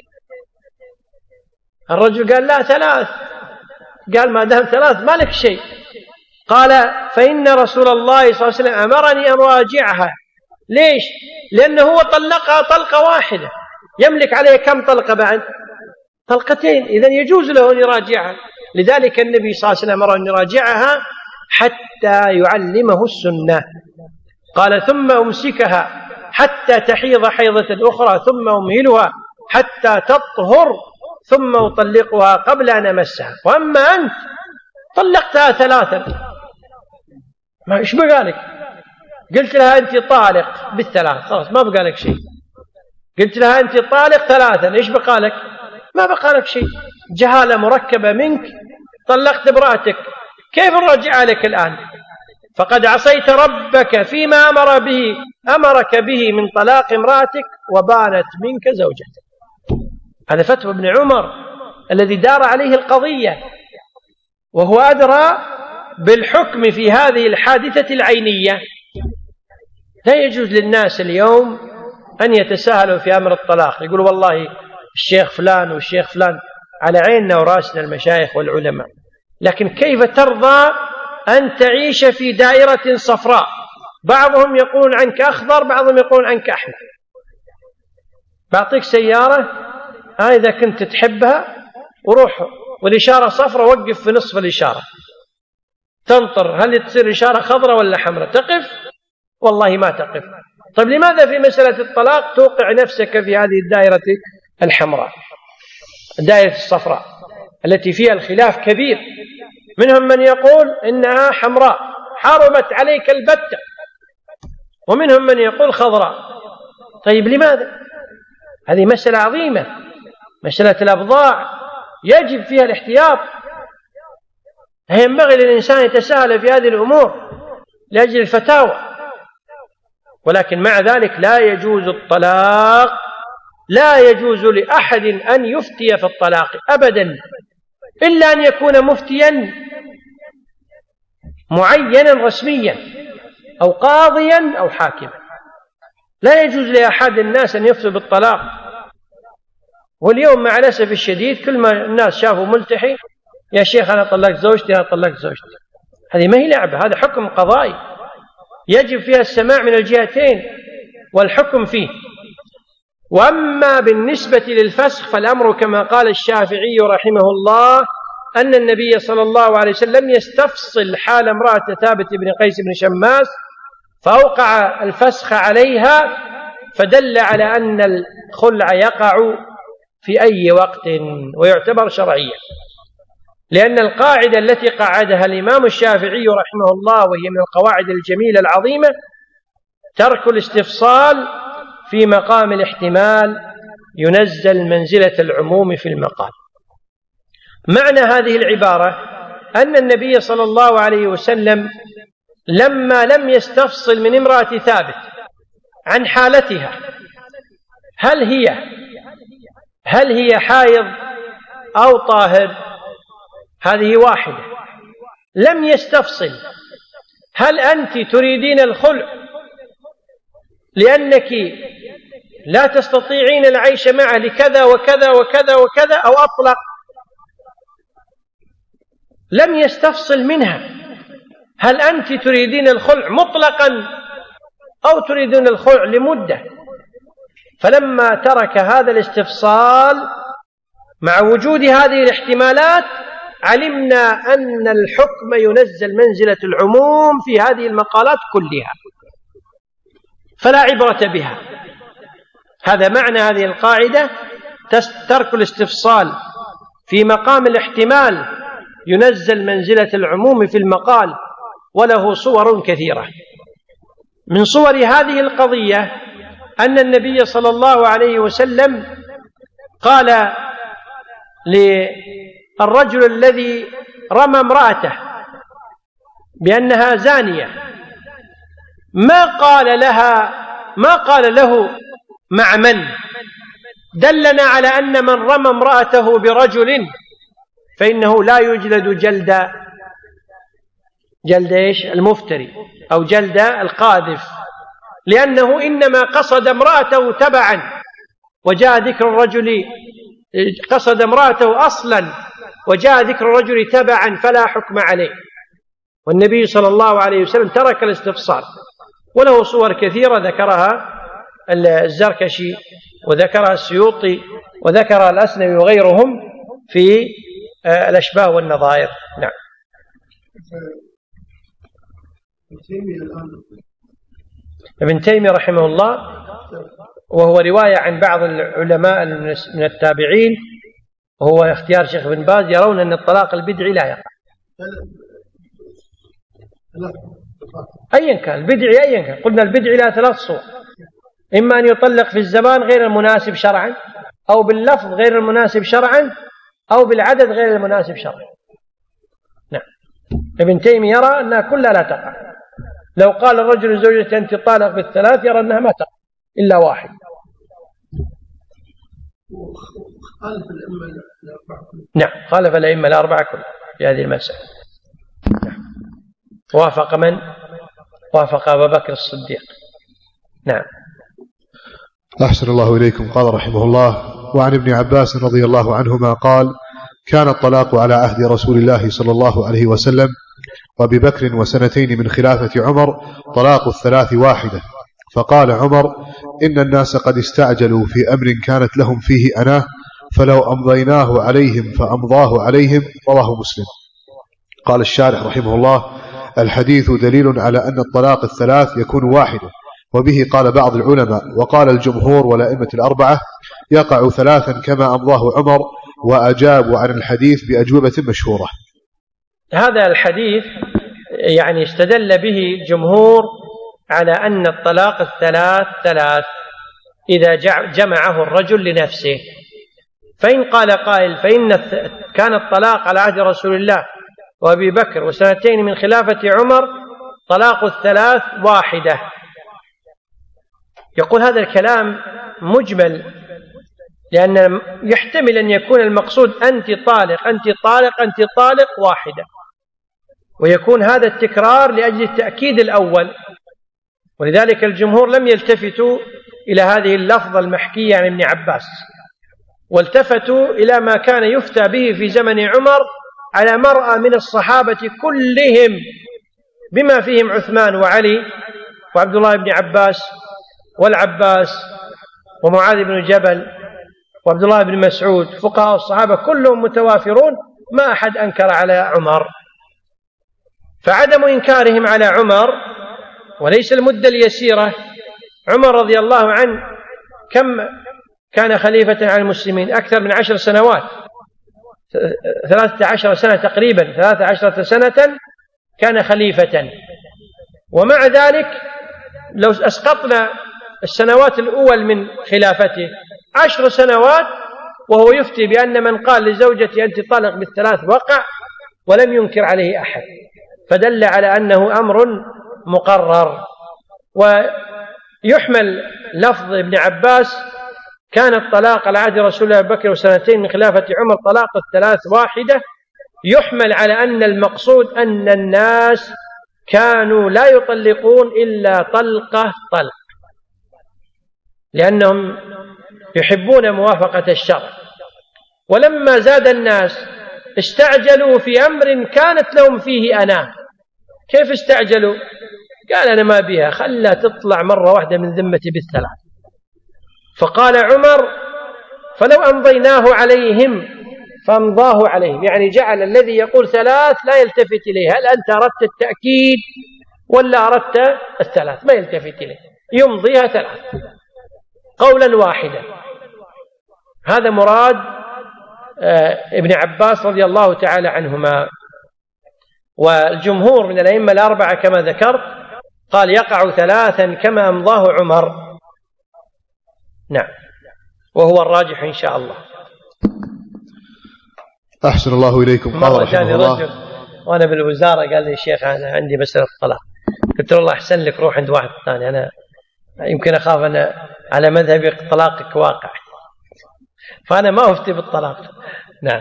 الرجل قال لا 3. قال ما دام 3 ما لك شيء. قال فإن رسول الله صلى الله عليه وسلم أمرني أن أراجعها. ليش؟ لأنه هو طلقها طلقة 1، يملك عليه كم طلقة بعد؟ 2. إذن يجوز له أن يراجعها. لذلك النبي صلى الله عليه وسلم أمر أن يراجعها حتى يعلمه السنة. قال ثم أمسكها حتى تحيض حيضة أخرى ثم أمهلها حتى تطهر ثم أطلقها قبل أن أمسها. وأما أنت طلقتها 3، ما إيش بقالك؟ قلت لها أنت طالق بال3، خلاص ما بقالك شيء. قلت لها أنت طالق 3، إيش بقالك؟ ما بقالك شيء. جهالة مركبة منك. طلقت امرأتك، كيف نرجع لك الآن؟ فقد عصيت ربك فيما أمرك به من طلاق امرأتك وبانت منك زوجتك. هذا فتوى ابن عمر الذي دار عليه القضية، وهو أدرى بالحكم في هذه الحادثة العينية. لا يجوز للناس اليوم أن يتساهلوا في أمر الطلاق، يقولوا والله الشيخ فلان والشيخ فلان، على عيننا وراسنا المشايخ والعلماء، لكن كيف ترضى أن تعيش في دائرة صفراء؟ بعضهم يقولون عنك أخضر، بعضهم يقولون عنك أحمر. بعطيك سيارة إذا كنت تحبها وروح، والإشارة صفراء وقف في نصف الإشارة، تنطر هل تصير إشارة خضراء ولا حمراء؟ تقف؟ والله ما تقف. طيب لماذا في مسألة الطلاق توقع نفسك في هذه الدائرة الحمراء، الدائرة الصفراء التي فيها الخلاف كبير؟ منهم من يقول إنها حمراء حرمت عليك البتة، ومنهم من يقول خضراء. طيب لماذا؟ هذه مسألة عظيمة، مسألة الأبضاع يجب فيها الاحتياط. ينبغي للإنسان يتساهل في هذه الأمور لأجل الفتاوى. ولكن مع ذلك لا يجوز الطلاق، لا يجوز لأحد أن يفتي في الطلاق أبدا، إلا أن يكون مفتيا معينا رسميا أو قاضيا أو حاكما. لا يجوز لأحد الناس أن يفتوا بالطلاق. واليوم مع الأسف الشديد كل ما الناس شافوا ملتحي يا شيخ أنا طلقت زوجتي، أنا طلقت زوجتي. هذه ما هي لعبة، هذا حكم قضائي يجب فيها السماع من الجهتين والحكم فيه. وأما بالنسبة للفسخ فالأمر كما قال الشافعي رحمه الله أن النبي صلى الله عليه وسلم يستفصل حال امرأة ثابت بن قيس بن شماس فأوقع الفسخ عليها فدل على أن الخلع يقع في أي وقت ويعتبر شرعيا، لأن القاعدة التي قعدها الإمام الشافعي رحمه الله وهي من القواعد الجميلة العظيمة ترك الاستفصال في مقام الاحتمال ينزل منزلة العموم في المقال. معنى هذه العبارة أن النبي صلى الله عليه وسلم لما لم يستفصل من امرأة ثابت عن حالتها هل هي حائض أو طاهر، هذه واحدة، لم يستفصل هل أنت تريدين الخلع لأنك لا تستطيعين العيش معه لكذا وكذا وكذا وكذا أو أطلق، لم يستفصل منها هل أنت تريدين الخلع مطلقا أو تريدون الخلع لمدة. فلما ترك هذا الاستفصال مع وجود هذه الاحتمالات علمنا أن الحكم ينزل منزلة العموم في هذه المقالات كلها فلا عبرة بها. هذا معنى هذه القاعدة، ترك الاستفصال في مقام الاحتمال ينزل منزلة العموم في المقال، وله صور كثيرة. من صور هذه القضية أن النبي صلى الله عليه وسلم قال للرجل الذي رمى امرأته بأنها زانية ما قال له مع من، دلنا على أن من رمى امرأته برجل فإنه لا يجلد جلد إيش المفتري أو جلد القاذف، لأنه إنما قصد امرأته تبعا، وجاء ذكر الرجل قصد امرأته أصلا وجاء ذكر الرجل تبعا فلا حكم عليه. والنبي صلى الله عليه وسلم ترك الاستفصال، وله صور كثيرة ذكرها الزركشي وذكرها السيوطي وذكرها الأسنوي وغيرهم في الأشباه والنظائر. نعم. ابن تيمية رحمه الله، وهو رواية عن بعض العلماء من التابعين وهو اختيار شيخ بن باز، يرون أن الطلاق البدعي لا يقع أيا كان البدعي أيا كان. قلنا البدعي له 3 صور، إما أن يطلق في الزمان غير المناسب شرعا، أو باللفظ غير المناسب شرعا، أو بالعدد غير المناسب شرعا. نعم. ابن تيمية يرى أنها كلها لا تقع. لو قال الرجل لزوجته أنت طالق بالثلاث يرى أنها ما تقع إلا واحد. نعم، خالف الأئمة الأربعة كلهم في هذه المسألة. نعم. وافق من؟ وافق أبا بكر الصديق. نعم. أحسن الله إليكم. قال رحمه الله: وعن ابن عباس رضي الله عنهما قال: كان الطلاق على عهد رسول الله صلى الله عليه وسلم وأبي بكر و2 من خلافة عمر طلاق 3 واحدة، فقال عمر: إن الناس قد استعجلوا في أمر كانت لهم فيه أناه، فلو أمضيناه عليهم فأمضاه عليهم. رواه مسلم. قال الشارح رحمه الله: الحديث دليل على أن الطلاق 3 يكون واحدة، وبه قال بعض العلماء، وقال الجمهور والأئمة الأربعة يقع 3 كما أمضاه عمر، وأجابوا عن الحديث بأجوبة مشهورة. هذا الحديث يعني استدل به الجمهور على أن الطلاق 3 إذا جمعه الرجل لنفسه. فإن قال قائل فإن كان الطلاق على عهد رسول الله وأبي بكر و2 من خلافة عمر طلاق 3 واحدة، يقول هذا الكلام مجمل، لأن يحتمل أن يكون المقصود أنت طالق أنت طالق أنت طالق واحدة، ويكون هذا التكرار لأجل التأكيد الأول. ولذلك الجمهور لم يلتفتوا إلى هذه اللفظة المحكية عن ابن عباس، والتفتوا إلى ما كان يفتى به في زمن عمر على مرأى من الصحابة كلهم بما فيهم عثمان وعلي وعبد الله بن عباس والعباس ومعاذ بن جبل وعبد الله بن مسعود، فقهاء الصحابة كلهم متوافرون، ما أحد أنكر على عمر. فعدم إنكارهم على عمر وليس المدة اليسيرة، عمر رضي الله عنه كم كان خليفة على المسلمين؟ أكثر من 10 سنوات، 13 سنة تقريبا، 13 سنة كان خليفة. ومع ذلك لو أسقطنا السنوات الأول من خلافته 10 سنوات وهو يفتي بأن من قال لزوجتي أنت طالق بالثلاث وقع، ولم ينكر عليه أحد، فدل على أنه أمر مقرر. ويحمل لفظ ابن عباس كان الطلاق على عهد رسول الله أبي بكر وسنتين من خلافة عمر طلاق الثلاث واحدة، يحمل على أن المقصود أن الناس كانوا لا يطلقون إلا طلقة طلق، لأنهم يحبون موافقة الشرع. ولما زاد الناس استعجلوا في أمر كانت لهم فيه أناة. كيف استعجلوا؟ قال أنا ما بيها، خلها تطلع مرة واحدة من ذمتي بالثلاث. فقال عمر فلو أمضيناه عليهم فامضاه عليهم، يعني جعل الذي يقول ثلاث لا يلتفت إليه، هل أنت أردت التأكيد ولا أردت الثلاث؟ ما يلتفت إليه، يمضيها ثلاث قولا واحدا. هذا مراد ابن عباس رضي الله تعالى عنهما. والجمهور من الأئمة الأربعة كما ذكرت قال يقع ثلاثا كما أمضاه عمر. نعم، وهو الراجح إن شاء الله. أحسن الله إليكم. قال رحمه الله رجل وأنا بالوزارة قال لي الشيخ أنا عندي مسألة الطلاق، قلت له الله أحسن لك روح عند واحد ثاني، أنا يمكن أخاف أنا على مذهبي طلاقك واقع، فأنا ما أفتي بالطلاق. نعم.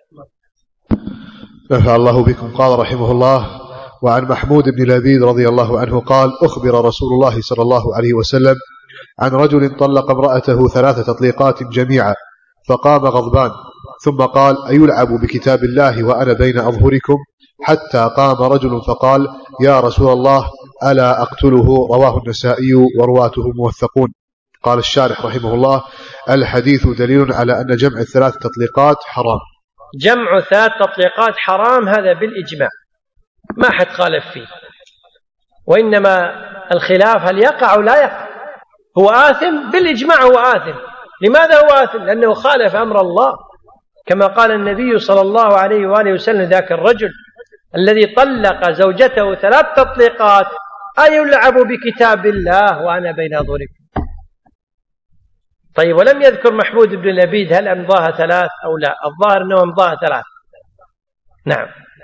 نفع الله بكم. قال رحمه الله وعن محمود بن لبيد رضي الله عنه قال أخبر رسول الله صلى الله عليه وسلم عن رجل طلق امرأته 3 تطليقات جميعا، فقام غضبان ثم قال أيلعب بكتاب الله وأنا بين أظهركم؟ حتى قام رجل فقال يا رسول الله ألا أقتله؟ رواه النسائي ورواته موثقون. قال الشارح رحمه الله الحديث دليل على أن جمع 3 تطليقات حرام. جمع 3 تطليقات حرام، هذا بالإجماع ما حد خالف فيه، وإنما الخلاف هل يقع أو لا يقع. هو آثم بالإجماع، هو آثم. لماذا هو آثم؟ لأنه خالف أمر الله، كما قال النبي صلى الله عليه وآله وسلم ذاك الرجل الذي طلق زوجته 3 تطليقات أيلعب بكتاب الله وأنا بين أظهركم؟ طيب، ولم يذكر محمود بن لبيد هل أمضاها 3 أو لا، الظاهر أنه أمضاها 3. نعم.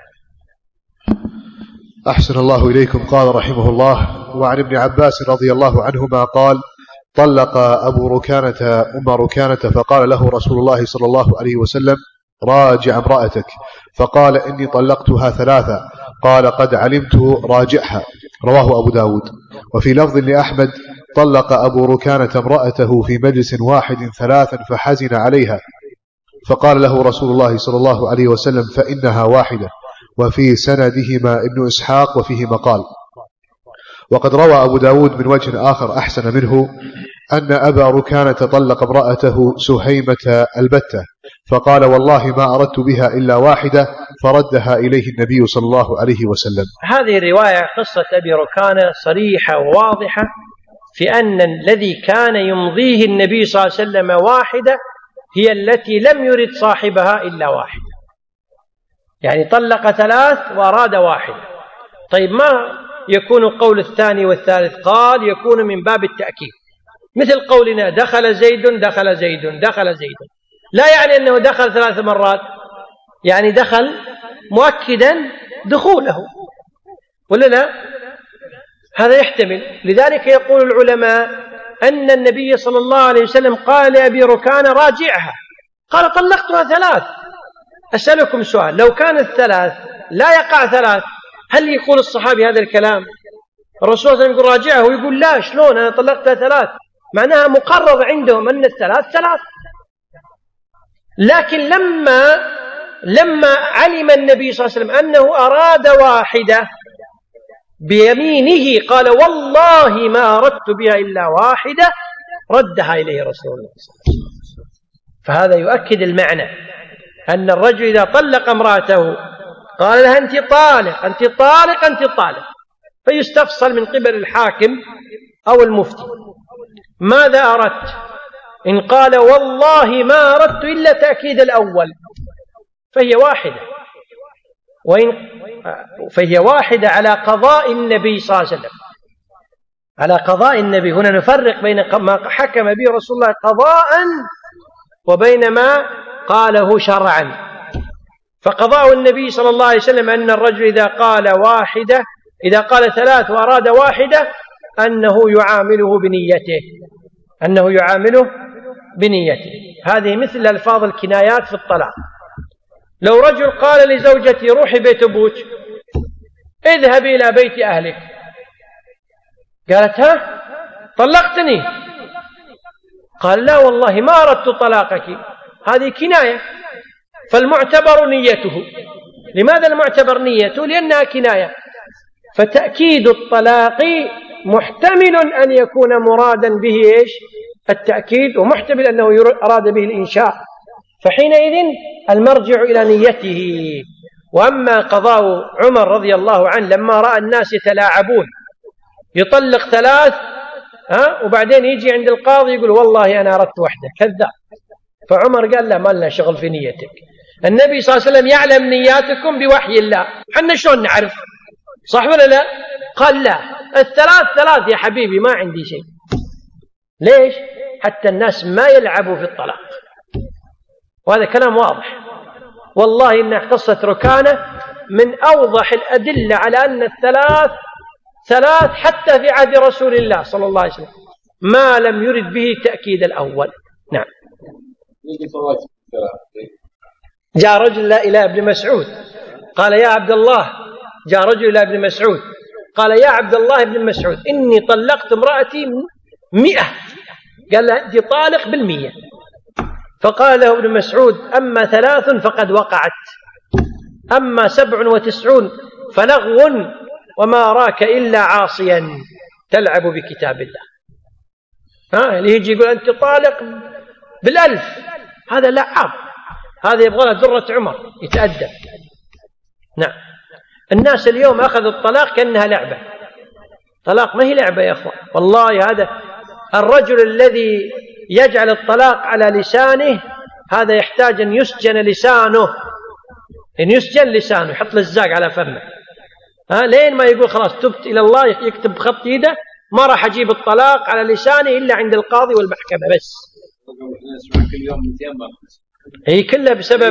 أحسن الله إليكم. قال رحمه الله وعن ابن عباس رضي الله عنهما قال طلق أبو ركانة أم ركانة فقال له رسول الله صلى الله عليه وسلم راجع امرأتك، فقال إني طلقتها 3. قال قد علمت راجعها. رواه أبو داود. وفي لفظ لأحمد طلق أبو ركانة امرأته في مجلس واحد 3 فحزن عليها، فقال له رسول الله صلى الله عليه وسلم فإنها واحدة. وفي سندهما ابن إسحاق وفيه مقال. وقد روى أبو داود من وجه آخر أحسن منه أن أبا ركانة طلق امرأته سهيمة البتة، فقال والله ما أردت بها إلا واحدة، فردها إليه النبي صلى الله عليه وسلم. هذه الرواية قصة أبي ركانة صريحة وواضحة في أن الذي كان يمضيه النبي صلى الله عليه وسلم واحدة هي التي لم يرد صاحبها إلا واحدة، يعني طلق 3 وأراد واحدة. طيب، ما يكون قول الثاني والثالث؟ قال يكون من باب التأكيد، مثل قولنا دخل زيد دخل زيد دخل زيد، لا يعني أنه دخل 3 مرات، يعني دخل مؤكدا دخوله، ولا لا؟ هذا يحتمل. لذلك يقول العلماء أن النبي صلى الله عليه وسلم قال لأبي ركانة راجعها، قال طلقتها 3. أسألكم سؤال، لو كانت 3 لا يقع 3، هل يقول الصحابي هذا الكلام؟ الرسول صلى الله عليه وسلم يقول راجعها ويقول لا، شلون أنا طلقتها 3؟ معناها مقرر عندهم أن 3. لكن لما علم النبي صلى الله عليه وسلم أنه أراد واحدة بيمينه قال والله ما أردت بها إلا واحدة، ردها إليه رسول الله صلى الله عليه وسلم. فهذا يؤكد المعنى أن الرجل إذا طلق امرأته قال لها أنت طالق أنت طالق أنت طالق، فيستفصل من قبل الحاكم أو المفتي ماذا أردت؟ إن قال والله ما أردت إلا تأكيد الأول فهي واحدة على قضاء النبي صلى الله عليه وسلم، على قضاء النبي. هنا نفرق بين ما حكم به رسول الله قضاء وبين ما قاله شرعا. فقضاء النبي صلى الله عليه وسلم أن الرجل إذا قال ثلاث وأراد واحدة أنه يعامله بنيته. هذه مثل ألفاظ الكنايات في الطلاق. لو رجل قال لزوجتي روحي بيت أبوك، اذهبي إلى بيت أهلك، قالت ها طلقتني، قال لا والله ما أردت طلاقك، هذه كناية، فالمعتبر نيته. لماذا المعتبر نيته؟ لأنها كناية. فتأكيد الطلاق محتمل أن يكون مرادا به التأكيد، ومحتمل أنه أراد به الإنشاء، فحينئذ المرجع إلى نيته. وأما قضاء عمر رضي الله عنه لما رأى الناس يتلاعبون، يطلق ثلاث وبعدين يجي عند القاضي يقول والله أنا أردت واحدة، كذاب. فعمر قال لا، ما لنا شغل في نيتك، النبي صلى الله عليه وسلم يعلم نياتكم بوحي الله، حنا شلون نعرف؟ صح ولا لا؟ قال لا، الثلاث يا حبيبي، ما عندي شيء. ليش؟ حتى الناس ما يلعبوا في الطلاق. وهذا كلام واضح. والله إن قصة ركانة من أوضح الأدلة على أن ثلاث حتى في عهد رسول الله صلى الله عليه وسلم، ما لم يرد به تأكيد الأول. نعم. جاء رجل إلى ابن مسعود قال يا عبد الله، جاء رجل إلى ابن مسعود قال يا عبد الله ابن مسعود، إني طلقت امرأتي 100. قال له أنت طالق بال100. فقال له ابن مسعود أما 3 فقد وقعت، أما 97 فلغو، وما راك إلا عاصيا تلعب بكتاب الله. اللي يجي يقول أنت طالق بال1000، هذا لعاب، هذا يبغى له درة عمر يتأدب. نعم. الناس اليوم أخذوا الطلاق كأنها لعبة. طلاق ما هي لعبة يا أخوان، والله. هذا الرجل الذي يجعل الطلاق على لسانه هذا يحتاج أن يسجن لسانه، إن يسجن لسانه، يحط لزاق على فمه لين ما يقول خلاص تبت إلى الله، يكتب بخط يده ما راح أجيب الطلاق على لسانه إلا عند القاضي والمحكمة بس. هي كلها بسبب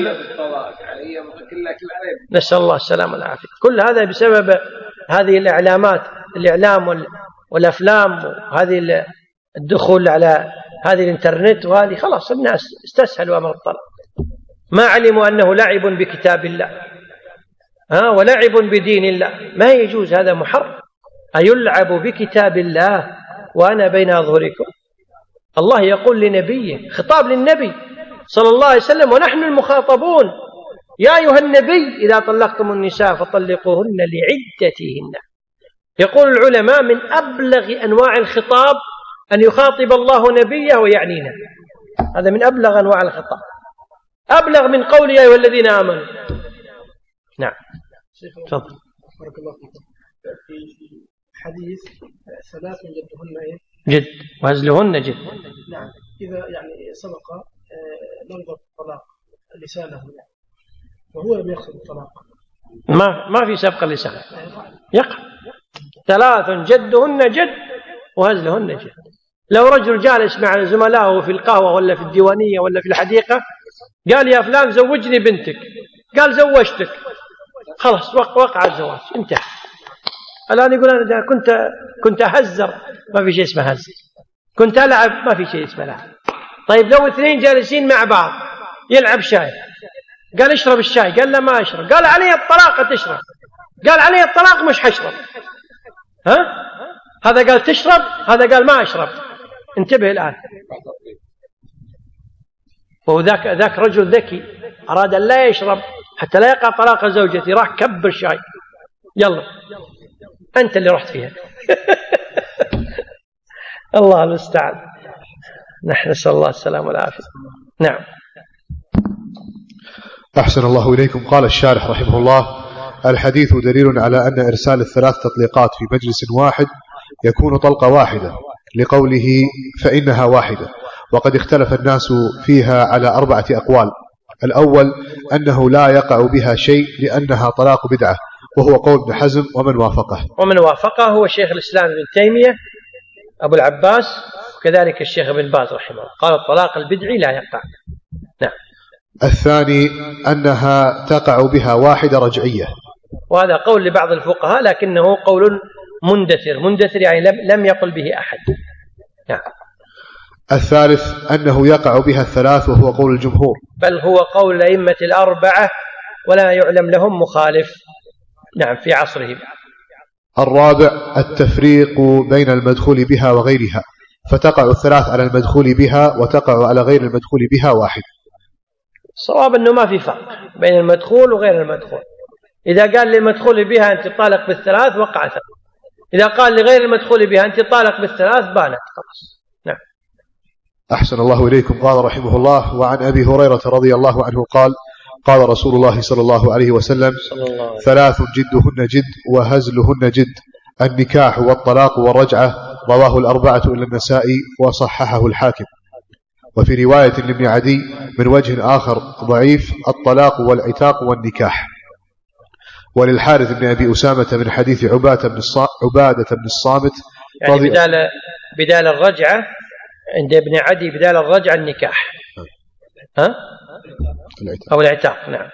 نسأل الله السلامة والعافية. كل هذا بسبب هذه الإعلامات، الإعلام والأفلام، وهذه الدخول على هذه الإنترنت، وهذه خلاص الناس استسهلوا أمر الطلاق، ما علموا أنه لعب بكتاب الله ولعب بدين الله. ما يجوز، هذا محرم. أيلعب بكتاب الله وأنا بين أظهركم؟ الله يقول لنبيه، خطاب للنبي صلى الله عليه وسلم ونحن المخاطبون، يا أيها النبي إذا طلقتم النساء فطلقوهن لعدتهن. يقول العلماء من أبلغ أنواع الخطاب أن يخاطب الله نبيه ويعنينا، هذا من أبلغ أنواع الخطاب، أبلغ من قول يا أيها الذين آمنوا. نعم. تفضل. بارك الله فيكم. في حديث 3 جدهن جد وهزلهن جد. نعم. إذا يعني سبق لفظ الطلاق لسانه وهو لم يقصد الطلاق، ما في سبق اللسان، يقع. 3 جدهن جد وهزلهن جد. لو رجل جالس مع زملائه في القهوة ولا في الديوانية ولا في الحديقة قال يا فلان زوجني بنتك، قال زوجتك، خلاص وقع الزواج، انتهى. الآن يقول أنا كنت أهزر، ما في شيء اسمه هزر. كنت ألعب، ما في شيء اسمه لعب. طيب لو 2 جالسين مع بعض يلعب شاي، قال اشرب الشاي، قال لا ما أشرب، قال علي الطلاق تشرب، قال علي الطلاق مش حشرب. هذا قال تشرب، هذا قال ما أشرب. انتبه الآن. وذاك رجل ذكي أراد أن لا يشرب حتى لا يقع طلاق زوجتي، راح كب الشاي، يلا أنت اللي رحت فيها. الله المستعان. نحن نسأل الله السلامة والعافية. نعم. أحسن الله إليكم. قال الشارح رحمه الله: الحديث دليل على أن إرسال 3 تطليقات في مجلس واحد يكون طلقة واحدة، لقوله فإنها واحدة، وقد اختلف الناس فيها على 4 أقوال. الأول أنه لا يقع بها شيء لأنها طلاق بدعة، وهو قول ابن حزم ومن وافقه هو شيخ الإسلام ابن تيمية أبو العباس، وكذلك الشيخ ابن باز رحمه الله، قال الطلاق البدعي لا يقع. نعم. الثاني أنها تقع بها واحدة رجعية، وهذا قول لبعض الفقهاء لكنه قول مندثر يعني لم يقل به أحد. نعم. الثالث أنه يقع بها الثلاث، وهو قول الجمهور، بل هو قول الأئمة الأربعة ولا يعلم لهم مخالف. نعم، في عصرهم. الرابع التفريق بين المدخول بها وغيرها، فتقع الثلاث على المدخول بها وتقع على غير المدخول بها واحد. الصواب أنه ما في فرق بين المدخول وغير المدخول. إذا قال للمدخول بها أنت طالق بالثلاث وقع ثلاث، إذا قال لغير المدخول بها أنت طالق بالثلاث بانت خلاص. نعم. أحسن الله إليكم. قال رحمه الله: وعن أبي هريرة رضي الله عنه قال: قال رسول الله صلى الله عليه وسلم: 3 جدهن جد وهزلهن جد، النكاح والطلاق والرجعة. رواه الأربعة إلا النسائي وصححه الحاكم. وفي رواية لابن عدي من وجه آخر ضعيف: الطلاق والعتاق والنكاح. وللحارث بن أبي أسامة من حديث عبادة بن الصامت يعني بدال الرجعة عند ابن عدي، بدال الرجعة النكاح أو العتاق. نعم.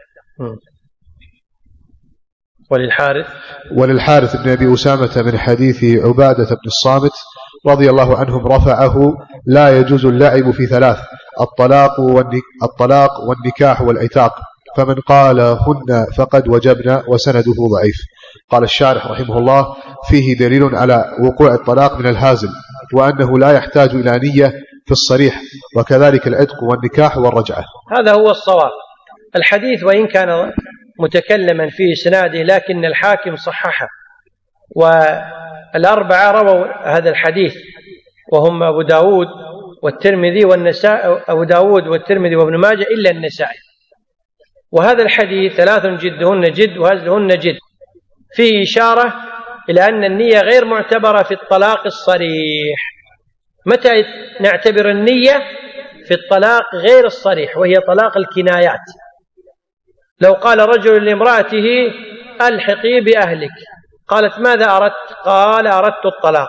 وللحارث بن أبي أسامة من حديث عبادة بن الصامت رضي الله عنهم رفعه: لا يجوز اللعب في 3: الطلاق والنكاح والعتاق، فمن قالهن فقد وجبنا، وسنده ضعيف. قال الشارح رحمه الله: فيه دليل على وقوع الطلاق من الهازل، وأنه لا يحتاج إلى نية في الصريح، وكذلك العتق والنكاح والرجعة. هذا هو الصواب. الحديث وإن كان متكلما في إسناده لكن الحاكم صححه، والأربعة رووا هذا الحديث وهم أبو داود والترمذي والنسائي، أبو داود والترمذي وابن ماجه إلا النسائي. وهذا الحديث 3 جدهن جد وهزلهن جد فيه إشارة إلى أن النية غير معتبرة في الطلاق الصريح. متى نعتبر النية؟ في الطلاق غير الصريح، وهي طلاق الكنايات. لو قال رجل لامرأته: ألحقي بأهلك، قالت: ماذا أردت؟ قال: أردت الطلاق،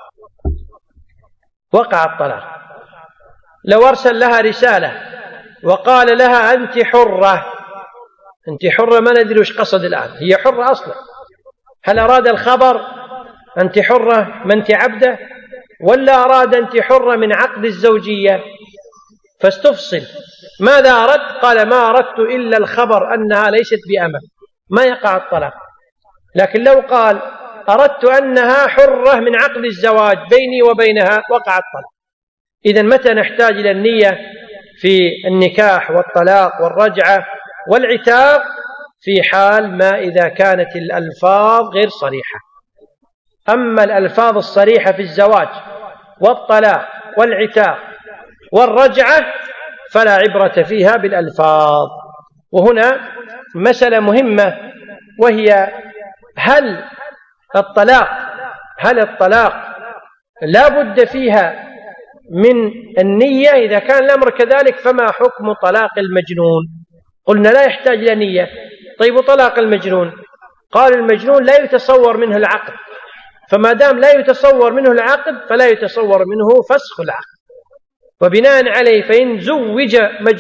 وقع الطلاق. لو أرسل لها رسالة وقال لها: أنت حرة، ما ندري وش قصد الآن، هي حرة أصلا. هل أراد الخبر أنت حرة ما أنت عبدة، ولا أراد أنت حرة من عقد الزوجية؟ فاستفصل. ماذا أردت؟ قال: ما أردت إلا الخبر أنها ليست بأمة، ما يقع الطلاق. لكن لو قال: أردت أنها حرة من عقد الزواج بيني وبينها، وقع الطلاق. إذن متى نحتاج إلى النية؟ في النكاح والطلاق والرجعة والعتاق، في حال ما إذا كانت الألفاظ غير صريحة. أما الألفاظ الصريحة في الزواج والطلاق والعتاق والرجعة فلا عبرة فيها بالألفاظ. وهنا مسألة مهمة، وهي هل الطلاق لا بد فيها من النية؟ إذا كان الأمر كذلك فما حكم طلاق المجنون؟ قلنا لا يحتاج إلى نية. طيب طلاق المجنون؟ قال: المجنون لا يتصور منه العقد، فما دام لا يتصور منه العقد فلا يتصور منه فسخ العقد. وبناء عليه فإن زوج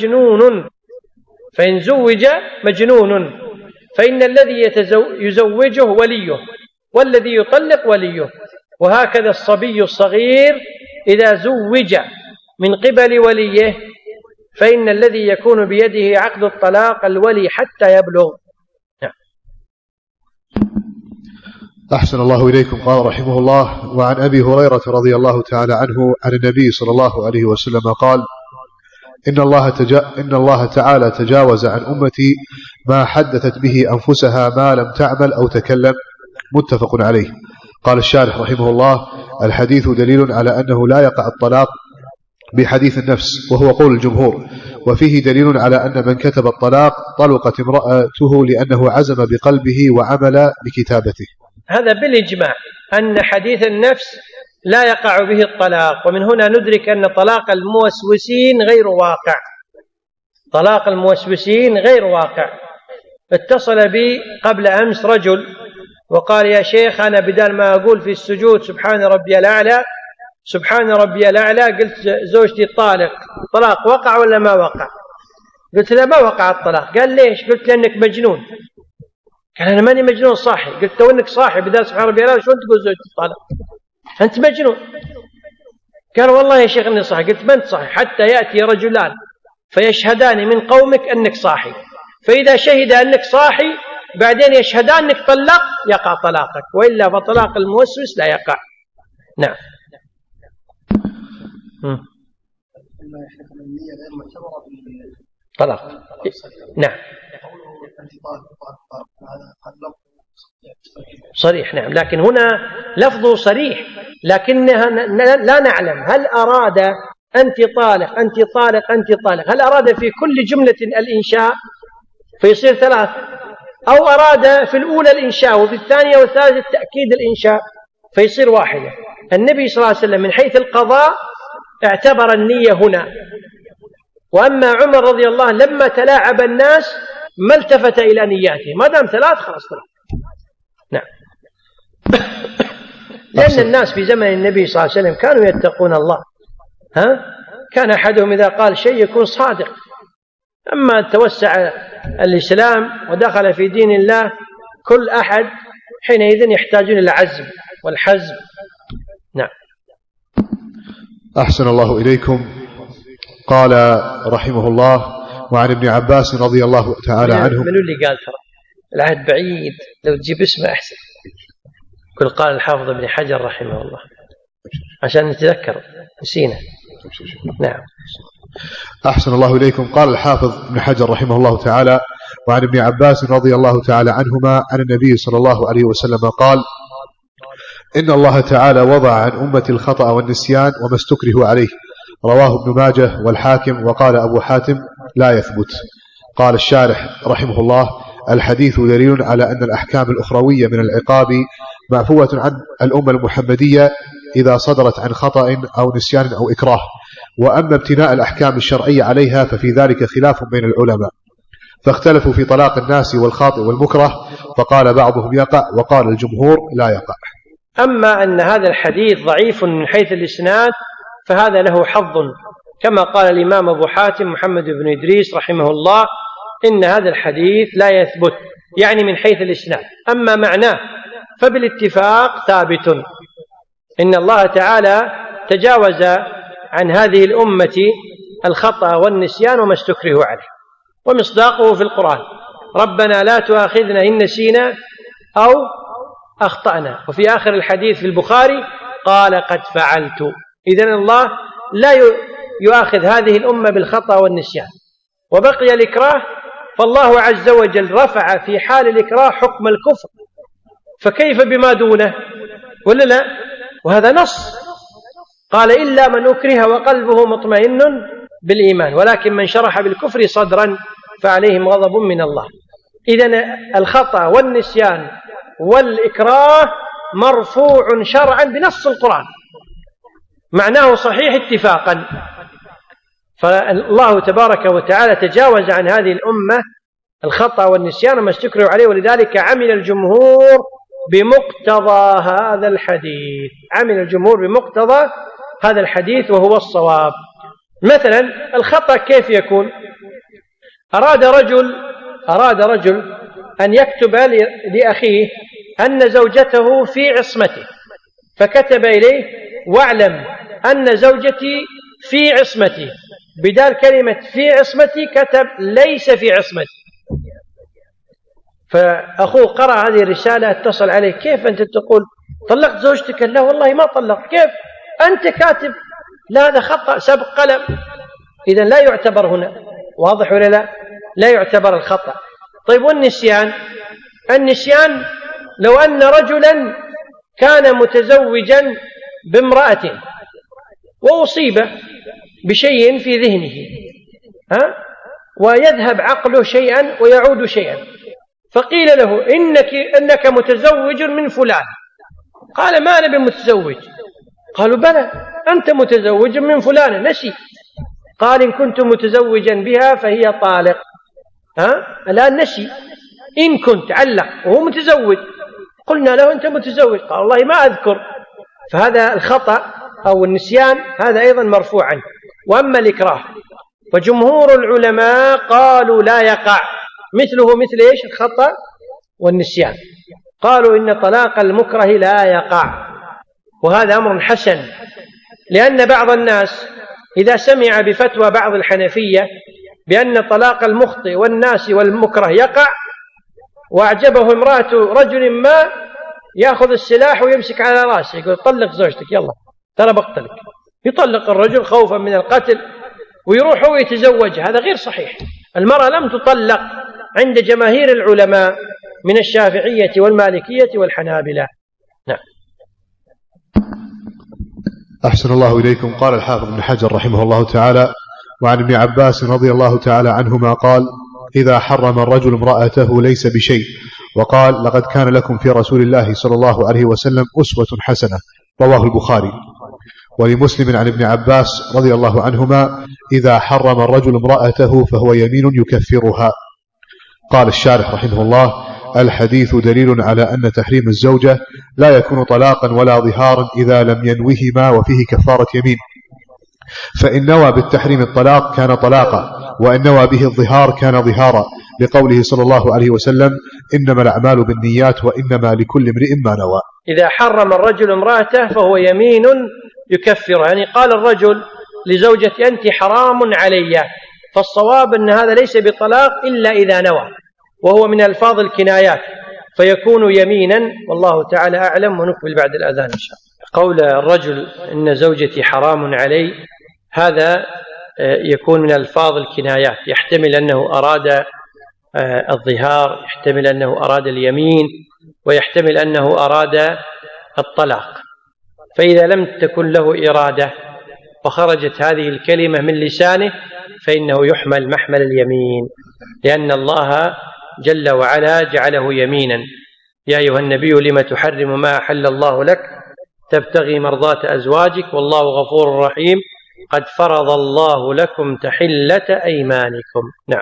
مجنون فإن الذي يزوجه وليه، والذي يطلق وليه. وهكذا الصبي الصغير إذا زوج من قبل وليه فإن الذي يكون بيده عقد الطلاق الولي حتى يبلغ. أحسن الله إليكم. قال رحمه الله: وعن أبي هريرة رضي الله تعالى عنه عن النبي صلى الله عليه وسلم قال: إن الله تعالى تجاوز عن أمتي ما حدثت به أنفسها ما لم تعمل أو تكلم. متفق عليه. قال الشارح رحمه الله: الحديث دليل على أنه لا يقع الطلاق بحديث النفس، وهو قول الجمهور. وفيه دليل على أن من كتب الطلاق طلقت امرأته لأنه عزم بقلبه وعمل بكتابته. هذا بالإجماع أن حديث النفس لا يقع به الطلاق. ومن هنا ندرك أن طلاق الموسوسين غير واقع. طلاق الموسوسين غير واقع. اتصل بي قبل أمس رجل وقال: يا شيخ، أنا بدل ما أقول في السجود سبحان ربي الأعلى سبحان ربي الأعلى، قلت زوجتي طالق. طلاق وقع ولا ما وقع؟ قلت له: ما وقع الطلاق. قال: ليش؟ قلت: لأنك مجنون. قال: أنا ماني مجنون، صاحي. قلت: تو أنك صاحي بدل سبحان ربي الأعلى شلون تقول زوجتي طالق؟ أنت مجنون. قال: والله يا شيخ إني صاحي. قلت: ما أنت صاحي حتى يأتي رجلان فيشهدان من قومك أنك صاحي، فإذا شهد أنك صاحي بعدين يشهدان أنك طلق يقع طلاقك، وإلا فطلاق الموسوس لا يقع. نعم. طلاق. نعم. صريح. نعم. لكن هنا لفظه صريح، لكنها لا نعلم هل أراد أنت طالق أنت طالق أنت طالق، هل أراد في كل جملة الإنشاء فيصير 3، أو أراد في الأولى الإنشاء وفي الثانية والثالثة التأكيد الإنشاء فيصير 1. النبي صلى الله عليه وسلم من حيث القضاء اعتبر النية هنا، وأما عمر رضي الله عنه لما تلاعب الناس ما التفت إلى نياته، ما دام 3 خلاص 3. نعم. لأن الناس في زمن النبي صلى الله عليه وسلم كانوا يتقون الله. كان أحدهم إذا قال شيء يكون صادق. أما توسع الإسلام ودخل في دين الله كل أحد حينئذ يحتاجون إلى العزم والحزم. نعم. أحسن الله إليكم. قال رحمه الله: وعن ابن عباس رضي الله تعالى عنه. من اللي قال ترى العهد بعيد، لو تجيب اسمه أحسن. كل قال الحافظ ابن حجر رحمه الله عشان نتذكر، نسينا. نعم. أحسن الله إليكم. قال الحافظ ابن حجر رحمه الله تعالى: وعن ابن عباس رضي الله تعالى عنهما عن النبي صلى الله عليه وسلم قال: إن الله تعالى وضع عن أمة الخطأ والنسيان وما استكره عليه. رواه ابن ماجه والحاكم. وقال أبو حاتم: لا يثبت. قال الشارح رحمه الله: الحديث دليل على أن الأحكام الأخروية من العقاب معفوة عن الأمة المحمدية إذا صدرت عن خطأ أو نسيان أو إكراه، وأما ابتناء الأحكام الشرعية عليها ففي ذلك خلاف بين العلماء، فاختلفوا في طلاق الناس والخاطئ والمكره، فقال بعضهم يقع وقال الجمهور لا يقع. أما أن هذا الحديث ضعيف من حيث الإسناد فهذا له حظ، كما قال الإمام أبو حاتم محمد بن إدريس رحمه الله: إن هذا الحديث لا يثبت، يعني من حيث الإسناد. أما معناه فبالاتفاق ثابت. إن الله تعالى تجاوز عن هذه الأمة الخطأ والنسيان وما استكره عليه، ومصداقه في القرآن: ربنا لا تؤاخذنا إن نسينا أو أخطأنا. وفي آخر الحديث في البخاري قال: قد فعلت. إذن الله لا يؤاخذ هذه الأمة بالخطأ والنسيان. وبقي الإكراه، فالله عز وجل رفع في حال الإكراه حكم الكفر، فكيف بما دونه؟ ولا لا؟ وهذا نص، قال: إلا من أكره وقلبه مطمئن بالإيمان، ولكن من شرح بالكفر صدرا فعليهم غضب من الله. إذن الخطأ والنسيان والإكراه مرفوع شرعا بنص القرآن، معناه صحيح اتفاقا. فالله تبارك وتعالى تجاوز عن هذه الأمة الخطأ والنسيان وما استكرهوا عليه، ولذلك عمل الجمهور بمقتضى هذا الحديث. عمل الجمهور بمقتضى هذا الحديث وهو الصواب. مثلا الخطأ كيف يكون؟ أراد رجل أن يكتب لأخيه أن زوجته في عصمته، فكتب إليه: واعلم أن زوجتي في عصمتي، بدال كلمة في عصمتي كتب ليس في عصمتي. فأخوه قرأ هذه الرسالة، اتصل عليه: كيف أنت تقول طلقت زوجتك؟ لا والله ما طلقت. كيف أنت كاتب؟ لا هذا خطأ سبق قلم. إذن لا يعتبر هنا. واضح ولا لا؟ لا يعتبر الخطأ. طيب والنسيان؟ النسيان لو أن رجلا كان متزوجا بامرأة وأصيب بشيء في ذهنه، ويذهب عقله شيئا ويعود شيئا، فقيل له: إنك متزوج من فلان. قال: ما أنا بمتزوج. قالوا بلى أنت متزوج من فلانة، نسي. قال إن كنت متزوجا بها فهي طالق. الآن نسي. إن كنت علق وهو متزوج، قلنا له أنت متزوج، قال والله ما أذكر. فهذا الخطأ أو النسيان هذا أيضا مرفوع عنه. وأما الإكراه فجمهور العلماء قالوا لا يقع، مثله مثل إيش؟ الخطأ والنسيان. قالوا إن طلاق المكره لا يقع، وهذا أمر حسن، لأن بعض الناس إذا سمع بفتوى بعض الحنفية بأن طلاق المخطئ والناس والمكره يقع، وأعجبه امرأة رجل ما، يأخذ السلاح ويمسك على رأسه يقول طلق زوجتك يلا ترى بقتلك، يطلق الرجل خوفا من القتل ويروح هو يتزوج. هذا غير صحيح. المرأة لم تطلق عند جماهير العلماء من الشافعية والمالكية والحنابلة. نعم. أحسن الله إليكم. قال الحافظ ابن حجر رحمه الله تعالى: وعن ابن عباس رضي الله تعالى عنهما قال: إذا حرم الرجل امرأته ليس بشيء. وقال: لقد كان لكم في رسول الله صلى الله عليه وسلم أسوة حسنة. رواه البخاري. ولمسلم عن ابن عباس رضي الله عنهما: إذا حرم الرجل امرأته فهو يمين يكفرها. قال الشارح رحمه الله: الحديث دليل على أن تحريم الزوجة لا يكون طلاقا ولا ظهارا إذا لم ينوهما وفيه كفارة يمين، فإن نوى بالتحريم الطلاق كان طلاقا، وإن نوى به الظهار كان ظهارا، لقوله صلى الله عليه وسلم: إنما الأعمال بالنيات وإنما لكل امرئ ما نوى. إذا حرم الرجل امرأته فهو يمين يكفر، يعني قال الرجل لزوجتي أنت حرام علي، فالصواب أن هذا ليس بطلاق إلا إذا نوى، وهو من ألفاظ الكنايات فيكون يمينا، والله تعالى أعلم. ونكمل بعد الأذان إن شاء الله. قول الرجل إن زوجتي حرام علي هذا يكون من ألفاظ الكنايات، يحتمل أنه أراد الظهار، يحتمل أنه أراد اليمين، ويحتمل أنه أراد الطلاق. فإذا لم تكن له إرادة وخرجت هذه الكلمة من لسانه فإنه يحمل محمل اليمين، لأن الله جل وعلا جعله يمينا: يا أيها النبي لم تحرم ما أحل الله لك تبتغي مرضات أزواجك والله غفور رحيم قد فرض الله لكم تحلة أيمانكم. نعم.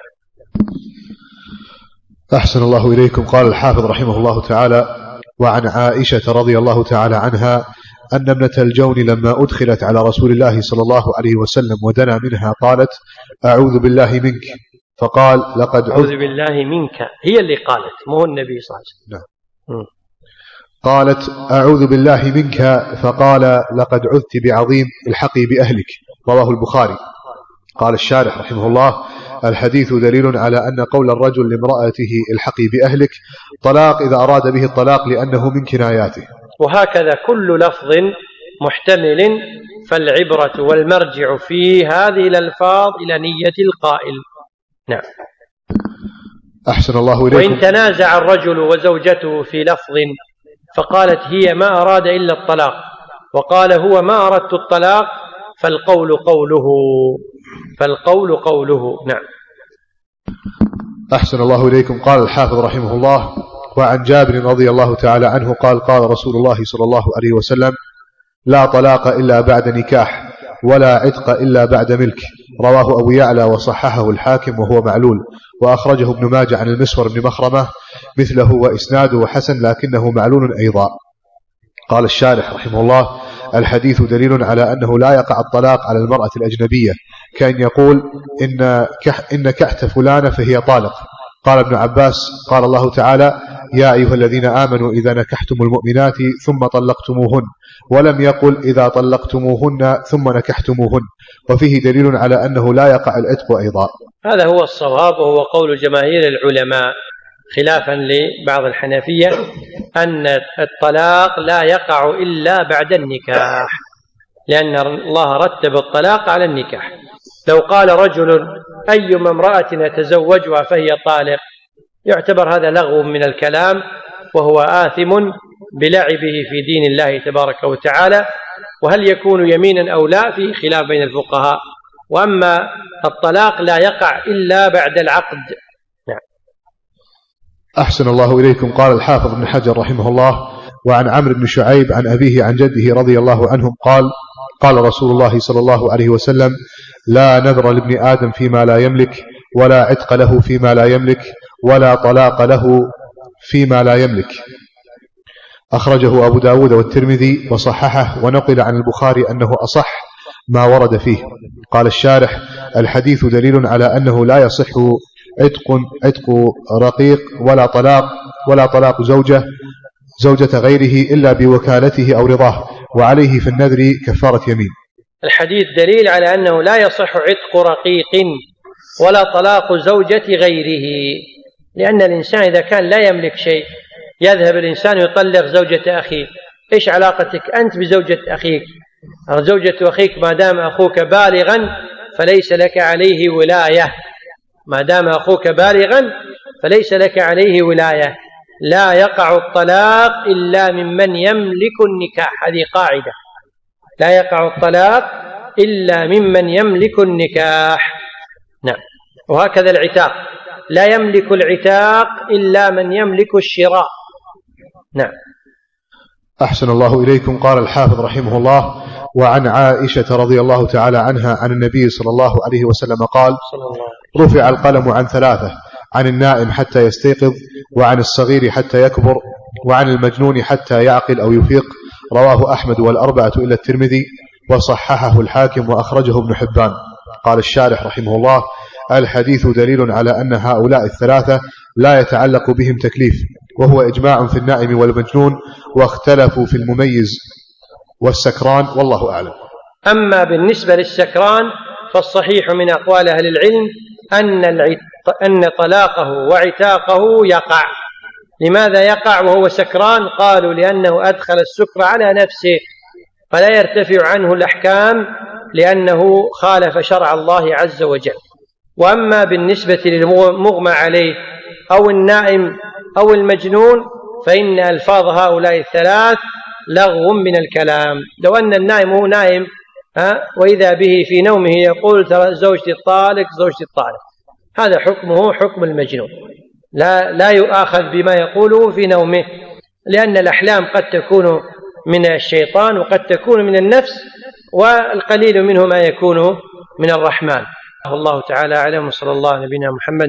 أحسن الله إليكم. قال الحافظ رحمه الله تعالى: وعن عائشة رضي الله تعالى عنها أن ابنة الجون لما أدخلت على رسول الله صلى الله عليه وسلم ودنا منها قالت: أعوذ بالله منك، فقال: لقد أعوذ بالله منك، هي اللي قالت مو النبي صلى الله عليه وسلم. نعم. قالت: أعوذ بالله منك، فقال: لقد عذت بعظيم، الحقي بأهلك. رواه البخاري. قال الشارح رحمه الله: الحديث دليل على أن قول الرجل لامرأته الحقي بأهلك طلاق إذا أراد به الطلاق لأنه من كناياته. وهكذا كل لفظ محتمل، فالعبرة والمرجع في هذه الألفاظ إلى نية القائل. نعم. أحسن الله إليكم. وإن تنازع الرجل وزوجته في لفظ فقالت هي ما أراد إلا الطلاق وقال هو ما أردت الطلاق فالقول قوله. نعم. أحسن الله إليكم. قال الحافظ رحمه الله: وعن جابر رضي الله تعالى عنه قال: قال رسول الله صلى الله عليه وسلم: لا طلاق إلا بعد نكاح ولا عتق إلا بعد ملك. رواه أبو يعلى وصححه الحاكم وهو معلول، وأخرجه ابن ماجه عن المسور بن مخرمة مثله وإسناده حسن لكنه معلول أيضا. قال الشارح رحمه الله: الحديث دليل على أنه لا يقع الطلاق على المرأة الأجنبية، كأن يقول إن كحت فلانة فهي طالق. قال ابن عباس: قال الله تعالى: يا أيها الذين آمنوا إذا نكحتم المؤمنات ثم طلقتموهن، ولم يقل إذا طلقتموهن ثم نكحتموهن، وفيه دليل على أنه لا يقع العتق أيضا. هذا هو الصواب، وهو قول جماهير العلماء خلافا لبعض الحنفية أن الطلاق لا يقع إلا بعد النكاح، لأن الله رتب الطلاق على النكاح. لو قال رجل أيما امرأة نتزوجها فهي طالق، يعتبر هذا لغو من الكلام، وهو آثم بلعبه في دين الله تبارك وتعالى. وهل يكون يمينا أو لا في خلاف بين الفقهاء. وأما الطلاق لا يقع إلا بعد العقد. نعم. أحسن الله إليكم. قال الحافظ ابن حجر رحمه الله: وعن عمرو بن شعيب عن أبيه عن جده رضي الله عنهم قال قال رسول الله صلى الله عليه وسلم لا نذر لابن آدم فيما لا يملك ولا عتق له فيما لا يملك ولا طلاق له فيما لا يملك. أخرجه أبو داود والترمذي وصححه، ونقل عن البخاري أنه أصح ما ورد فيه. قال الشارح الحديث دليل على أنه لا يصح عتق رقيق ولا طلاق زوجة غيره إلا بوكالته أو رضاه، وعليه في النذر كفارة يمين. الحديث دليل على أنه لا يصح عتق رقيق ولا طلاق زوجة غيره، لأن الإنسان إذا كان لا يملك شيء يذهب الإنسان يطلق زوجة أخيه، إيش علاقتك أنت بزوجة أخيك؟ زوجة أخيك ما دام أخوك بالغا فليس لك عليه ولاية، ما دام أخوك بالغا فليس لك عليه ولاية. لا يقع الطلاق إلا ممن يملك النكاح، هذه قاعدة، لا يقع الطلاق إلا ممن يملك النكاح. نعم. وهكذا العتاق، لا يملك العتاق إلا من يملك الشراء. نعم. أحسن الله إليكم. قال الحافظ رحمه الله: وعن عائشة رضي الله تعالى عنها عن النبي صلى الله عليه وسلم قال: رفع القلم عن ثلاثة: عن النائم حتى يستيقظ، وعن الصغير حتى يكبر، وعن المجنون حتى يعقل أو يفيق. رواه أحمد والأربعة إلا الترمذي، وصححه الحاكم وأخرجه ابن حبان. قال الشارح رحمه الله: الحديث دليل على أن هؤلاء الثلاثة لا يتعلق بهم تكليف، وهو إجماع في النائم والمجنون، واختلفوا في المميز والسكران، والله أعلم. أما بالنسبة للسكران فالصحيح من أقوال أهل العلم أن طلاقه وعتاقه يقع. لماذا يقع وهو سكران؟ قالوا لأنه أدخل السكر على نفسه فلا يرتفع عنه الأحكام لأنه خالف شرع الله عز وجل. وأما بالنسبة للمغمى عليه أو النائم أو المجنون فإن ألفاظ هؤلاء الثلاث لغو من الكلام. لو أن النائم هو نائم وإذا به في نومه يقول ترى زوجتي الطالق زوجتي الطالق، هذا حكمه حكم المجنون، لا يؤاخذ بما يقوله في نومه، لأن الأحلام قد تكون من الشيطان وقد تكون من النفس، والقليل منه ما يكون من الرحمن. الله تعالى أعلم، وصلى الله على نبينا محمد.